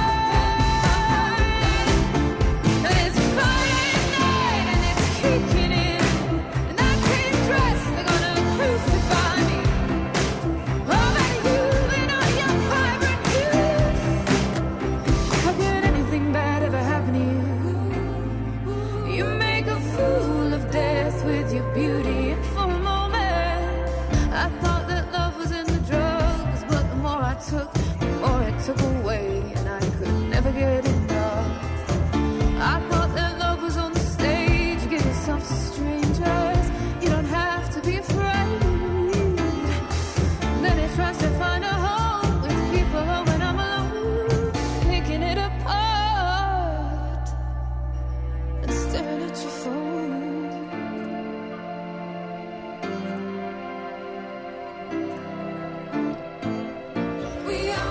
And it's Friday night and it's kicking in. And I can't dress, they're gonna crucify me. Oh, but you've been on your vibrant youth. How could anything bad ever happen to you? You make a fool of death with your beauty, and for a moment I thought that love was in the drugs, but the more I took, the more it took away, and I could never get enough. I thought that love was on the stage. You give yourself to strangers. You don't have to be afraid. Then it tries to find a home with people when I'm alone, picking it apart and staring at your phone. We all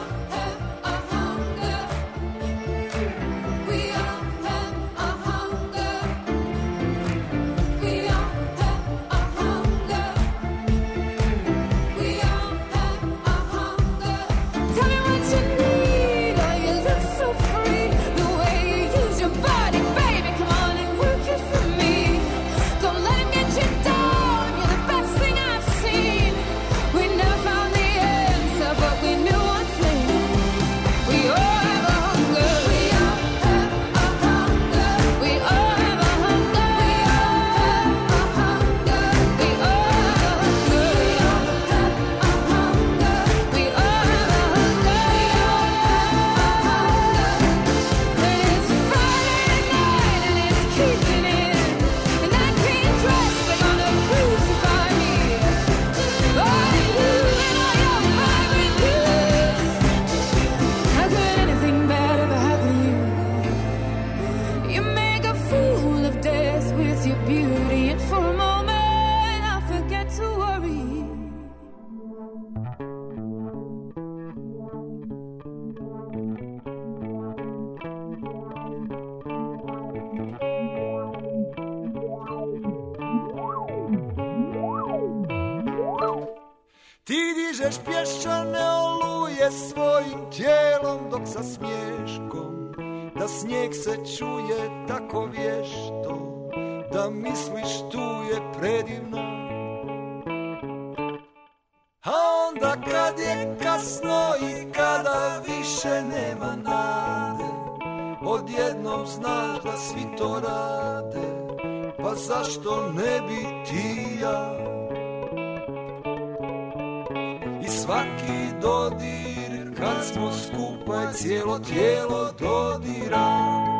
Ti dižeš pješčane oluje svojim tijelom dok sa smješkom da snijeg se čuje tako vješto da misliš tu je predivno. A onda kad je kasno i kada više nema nade, odjednom znaš da svi to rade, pa zašto ne bi ti ja? I svaki dodir kad smo skupa je cijelo tijelo dodira.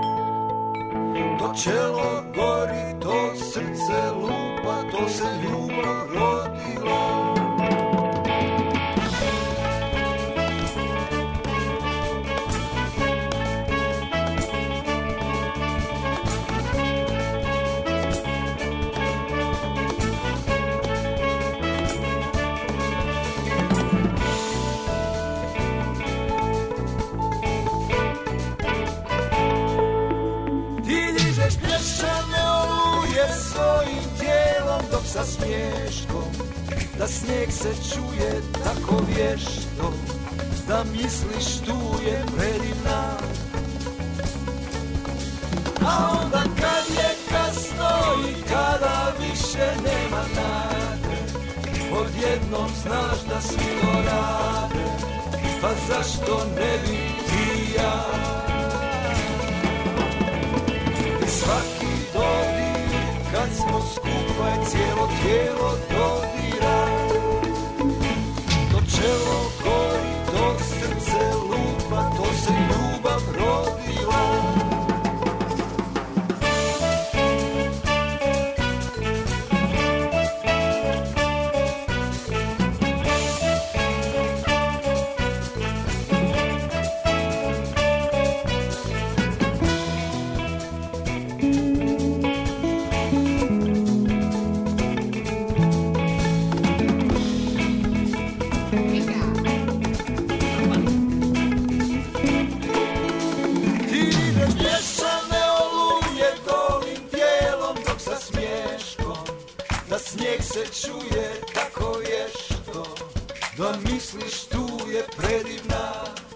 To čelo gori, to srce lupa, to se ljubav rodila. Svojim tijelom dok sa smješkom da snijeg se čuje tako vješto da misliš tu je predivna. A onda kad je kasno i kada više nema nade, odjednom znaš da svi to rade, pa zašto ne bi ti ja? I svaki dodir kad smo skupa je cijelo tijelo dodira. To čelo gori, to srce lupa, to se ljubav rodila. Snijeg se čuje tako vješto da misliš tu je predivna.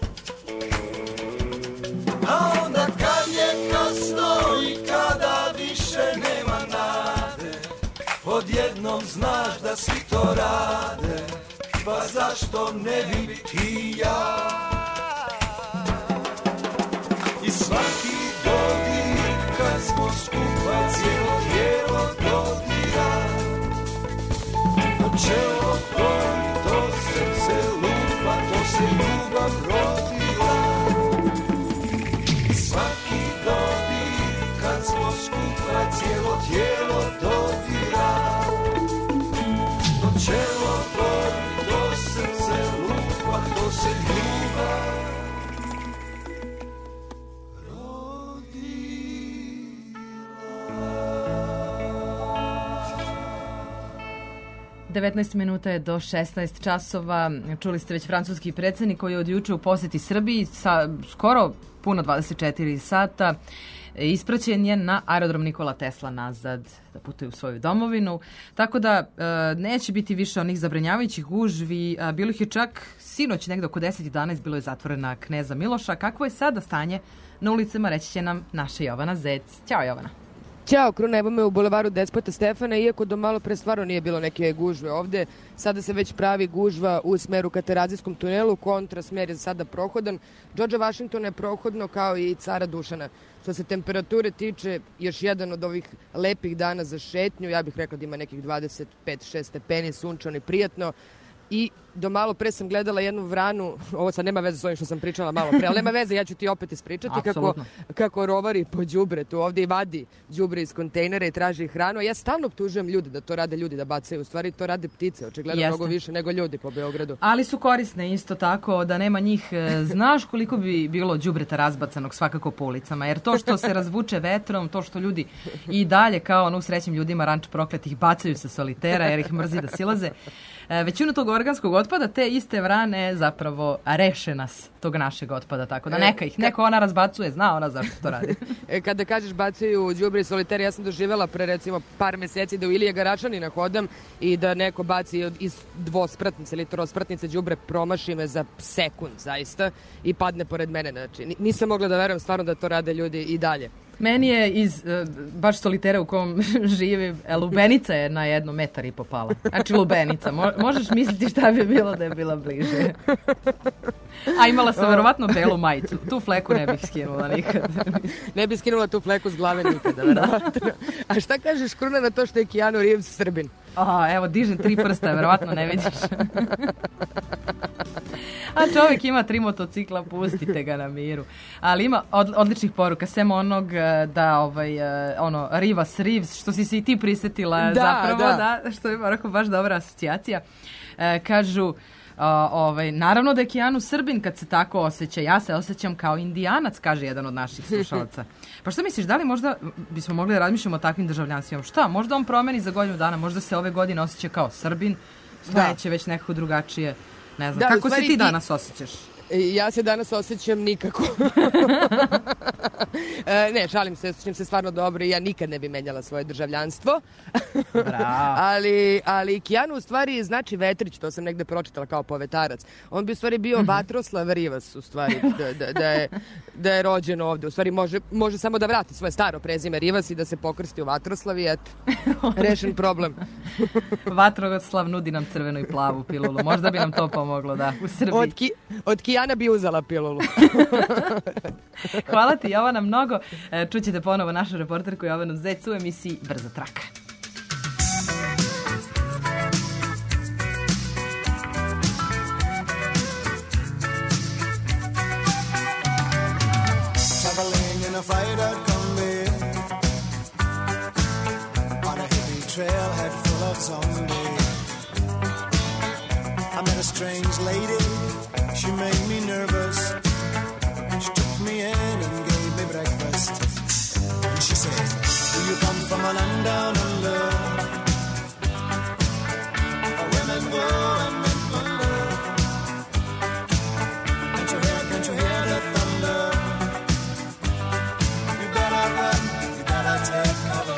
A onda kad je kasno i kada više nema nade, odjednom znaš da svi to rade, pa zašto ne bi ti ja? I svaki dodir kad smo skupa cijelo tijelo dodira. Čelo gori, to srce lupa, to se ljubav rodila. Svaki dodir kad smo skupa cijelo tijelo dodira. To čelo gori, to srce lupa, to se ljubav rodila. 19 minuta je do 16 časova. Čuli ste već francuski predsjednik koji je od juče u posjeti Srbiji sa skoro puno 24 sata. Ispraćen je na aerodrom Nikola Tesla nazad da putuje u svoju domovinu. Tako da neće biti više onih zabrinjavajućih gužvi. Bilo ih je čak sinoć negdje oko 10-11 bilo je zatvorena Kneza Miloša. Kakvo je sada stanje na ulicama, reći će nam naša Jovana Zec. Ćao Jovana. Ćao, Kruna, evo me u bulevaru Despota Stefana, iako do malo pre stvarno nije bilo neke gužve ovde. Sada se već pravi gužva u smeru ka Terazijskom tunelu, kontrasmer je sada prohodan. Georgea Washingtona je prohodno kao i Cara Dušana. Što se temperature tiče, još jedan od ovih lepih dana za šetnju, ja bih rekla da ima nekih 25-6 stepeni, sunčano i prijatno. I do malo pre sam gledala jednu vranu, ovo sad nema veze s ovim što sam pričala malo pre, ali nema veze, ja ću ti opet ispričati kako rovari po đubretu ovdje i vadi đubre iz kontejnera i traži hranu. Ja stalno optužujem ljude da to rade ljudi, da bacaju. U stvari to rade ptice, očigledno mnogo više nego ljudi po Beogradu. Ali su korisne isto tako, da nema njih. Znaš koliko bi bilo đubreta razbacanog svakako po ulicama, jer to što se razvuče vetrom, to što ljudi i dalje kao u srećnim ljudima ranč prokletih bacaju sa solitera jer ih mrzi da silaze. većinu tog organskog otpada, te iste vrane zapravo reše nas tog našeg otpada, tako da neko ona razbacuje, zna ona zašto to radi. Kada kažeš bacaju đubre i soliteri, ja sam doživjela pre recimo par meseci da u Ilije Garačanina hodam i da neko baci iz dvospratnice ili trospratnice đubre, promaši me za sekund zaista i padne pored mene. Znači, nisam mogla da verujem stvarno da to rade ljudi i dalje. Meni je iz baš solitera u kom živim, lubenica je na 1,5 metra pala. Znači lubenica. Možeš misliti šta bi bilo da je bila bliže. A imala sam verovatno belu majicu. Tu fleku ne bih skinula nikad. Ne bih skinula tu fleku s glave nikada, verovatno. A šta kažeš, Kruna, na to što je Keanu Reeves Srbin? Evo, dižem 3 prsta, verovatno ne vidiš. A čovjek ima 3 motocikla, pustite ga na miru. Ali ima odličnih poruka, sem onog da Rivas Reeves, što si se i ti prisetila zapravo, što je onako baš dobra asocijacija. Kažu, naravno da je Keanu Srbin kad se tako osjeća. Ja se osjećam kao Indijanac, kaže jedan od naših slušalaca. Pa šta misliš, da li možda bismo mogli da razmišljamo o takvim državljanstvima? Šta, možda on promeni za godinu dana, možda se ove godine osjeća kao Srbin, sledeće već nekako drugačije. Ne znam, kako se ti danas osjećaš? Ja se danas osjećam nikako. Ne, šalim se, osjećam se stvarno dobro i ja nikad ne bi menjala svoje državljanstvo. Bravo. ali Keanu u stvari znači Vetrić, to sam negde pročitala kao povetarac. On bi u stvari bio Vatroslav Rivas, u stvari, da je rođen ovde. U stvari može samo da vrati svoje staro prezime Rivas i da se pokrsti u Vatroslav i eto, rešen problem. Vatroslav nudi nam crvenu i plavu pilulu. Možda bi nam to pomoglo, da, u Srbiji. Od Kijana bi uzela pilulu. Hvala ti, Jovana, mnogo. Čućete ponovo našu reporterku Jovanu Zec u emisiji Brza traka. Traveling in a fried-out combi on a hippie trailhead full of zombies. I met a strange lady. She made me nervous. She took me in and gave me breakfast. And she said, do you come from a land down under? Where women go and men wonder. Can't you hear the thunder? You better run, you better take cover.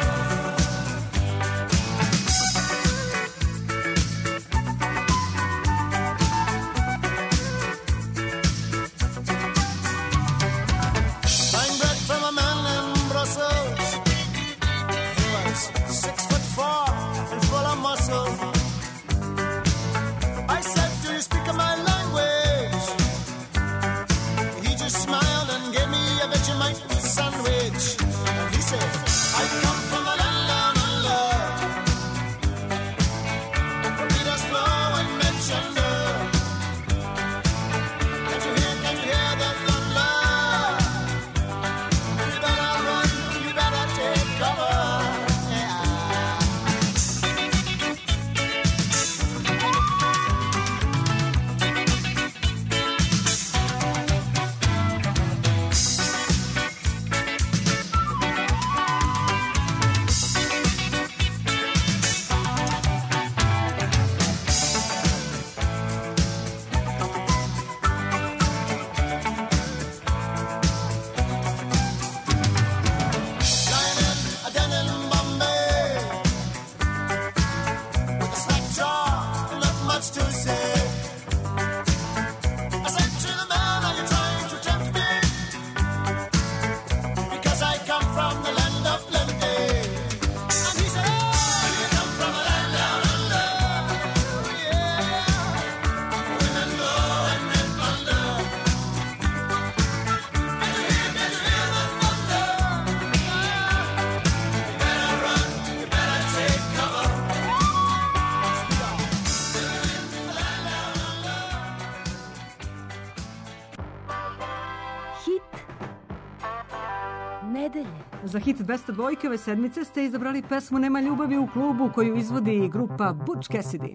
Za hit 202 ove sedmice ste izabrali pesmu Nema ljubavi u klubu koju izvodi grupa Butch Cassidy.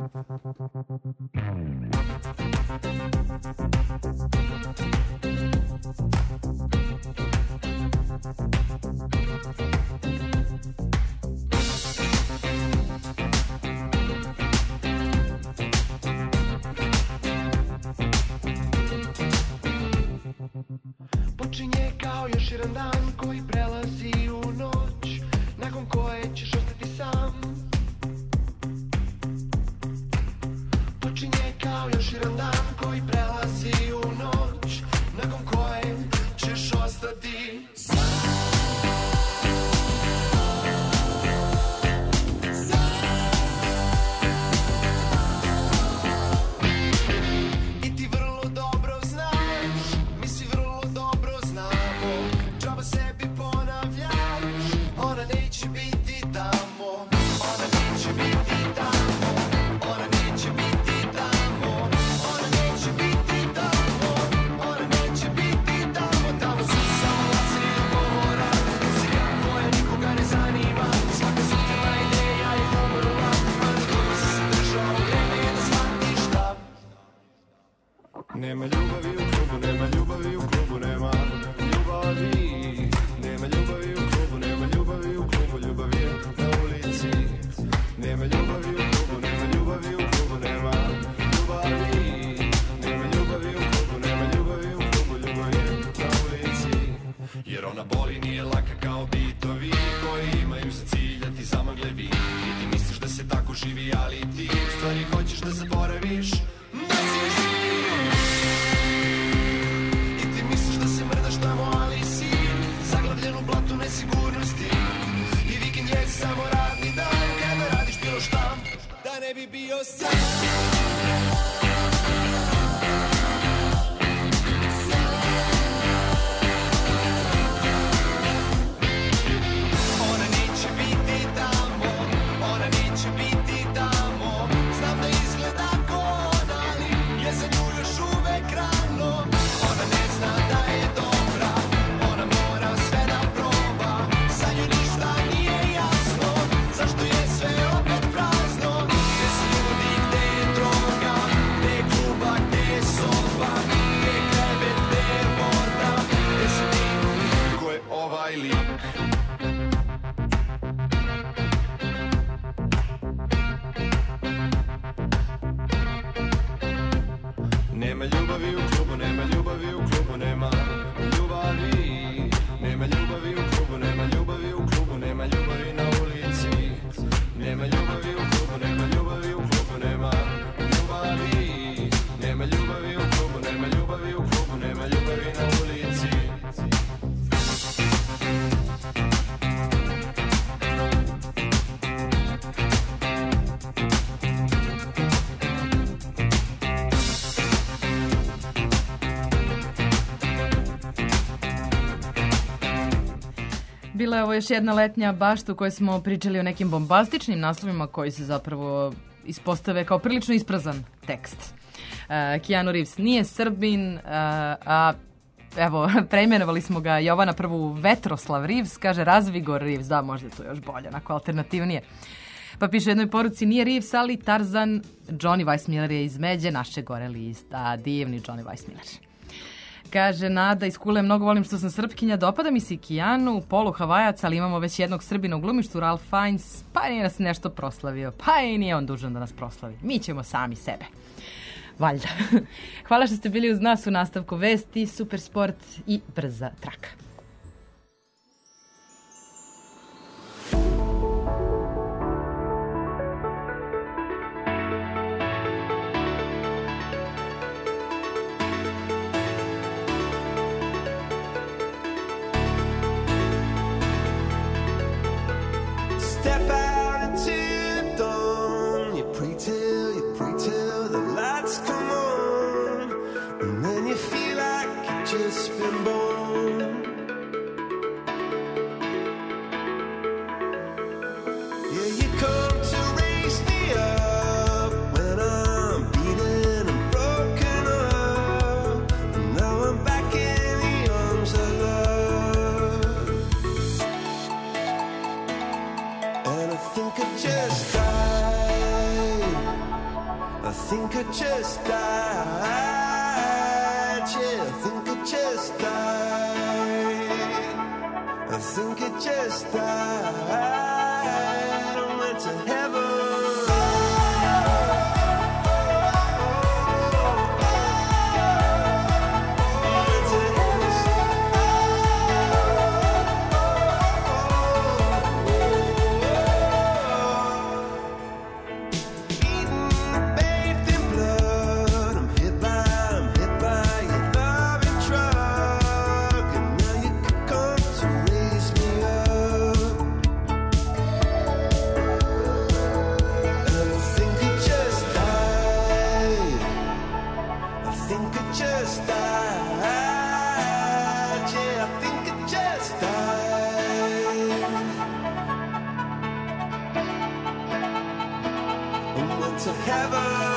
kao još jedan dan koji prelazi u noć, nakon koje ćeš ostati sam. Počinje kao još jedan dan koji prelazi u noć, nakon koje ćeš ostati sam. Nema ljubavi u klubu, nema ljubavi u klubu, nema ljubavi. Nema ljubavi u klubu, nema ljubavi u klubu, ljubav je na ulici. Nema ljubavi u klubu, nema ljubavi u klubu, nema ljubavi. Nema ljubavi u klubu, nema ljubavi u klubu, ljubav je na ulici. Jer ona boli, nije laka kao bitovi koji imaju za cilj da ti zamagle vid. I ti misliš da se tako živi, ali ti u stvari hoćeš da zaboraviš da si živ. Tamo, ali si zaglavljen u blatu nesigurnosti. I vikend je samo radni dan, kada radiš bilo šta da ne bi bio sam. Ona neće biti tamo, ona neće biti tamo. Znam da izgleda ko ona, ali je za nju još uvek rano. Ona ne zna da je dobro, zašto je sve opet prazno. Gde su ljudi, gde je droga, gde je kluba, gde je soba, gde je krevet, gde je voda, gde si ti, ko je ovaj lik. Nema ljubavi u klubu, nema ljubavi u klubu, nema ljubavi. Nema ljubavi u klubu, nema ljubavi u klubu, nema ljubavi na ulici. Nema ljubavi u klubu, nema ljubavi u klubu, nema ljubavi. Nema ljubavi u klubu, nema ljubavi u klubu, nema ljubavi na ulici. Bila je ovo još jedna letnja bašta u kojoj smo pričali o nekim bombastičnim naslovima koji se zapravo ispostave kao prilično isprazan tekst. Keanu Reeves nije Srbin, a evo, preimenovali smo ga Jovana prvu Vetroslav Reeves, kaže Razvigor Reeves, da, možda je to još bolje, onako alternativnije. Pa piše u jednoj poruci, nije Reeves, ali Tarzan, Johnny Weissmiller je iz Međe, naše gore lista, divni Johnny Weissmiller. Kaže Nada iz Kule, mnogo volim što sam Srpkinja, dopada mi se i Keanu, polu Havajac, ali imamo već jednog Srbina u glumištu, Ralph Fiennes, pa nije nas nešto proslavio, pa i nije on dužan da nas proslavi. Mi ćemo sami sebe. Valjda. Hvala što ste bili uz nas u nastavku vesti, super sport i brza traka. Step out into the dawn. You pray till the lights come on, and then you feel like you've just been born. Yeah, you come to raise me up when I'm beaten and broken up, and now I'm back in the arms of love. And I think I just died. I think I just died. Yeah, I think I just died. I think I just died. I went to heaven. I went to heaven. forever.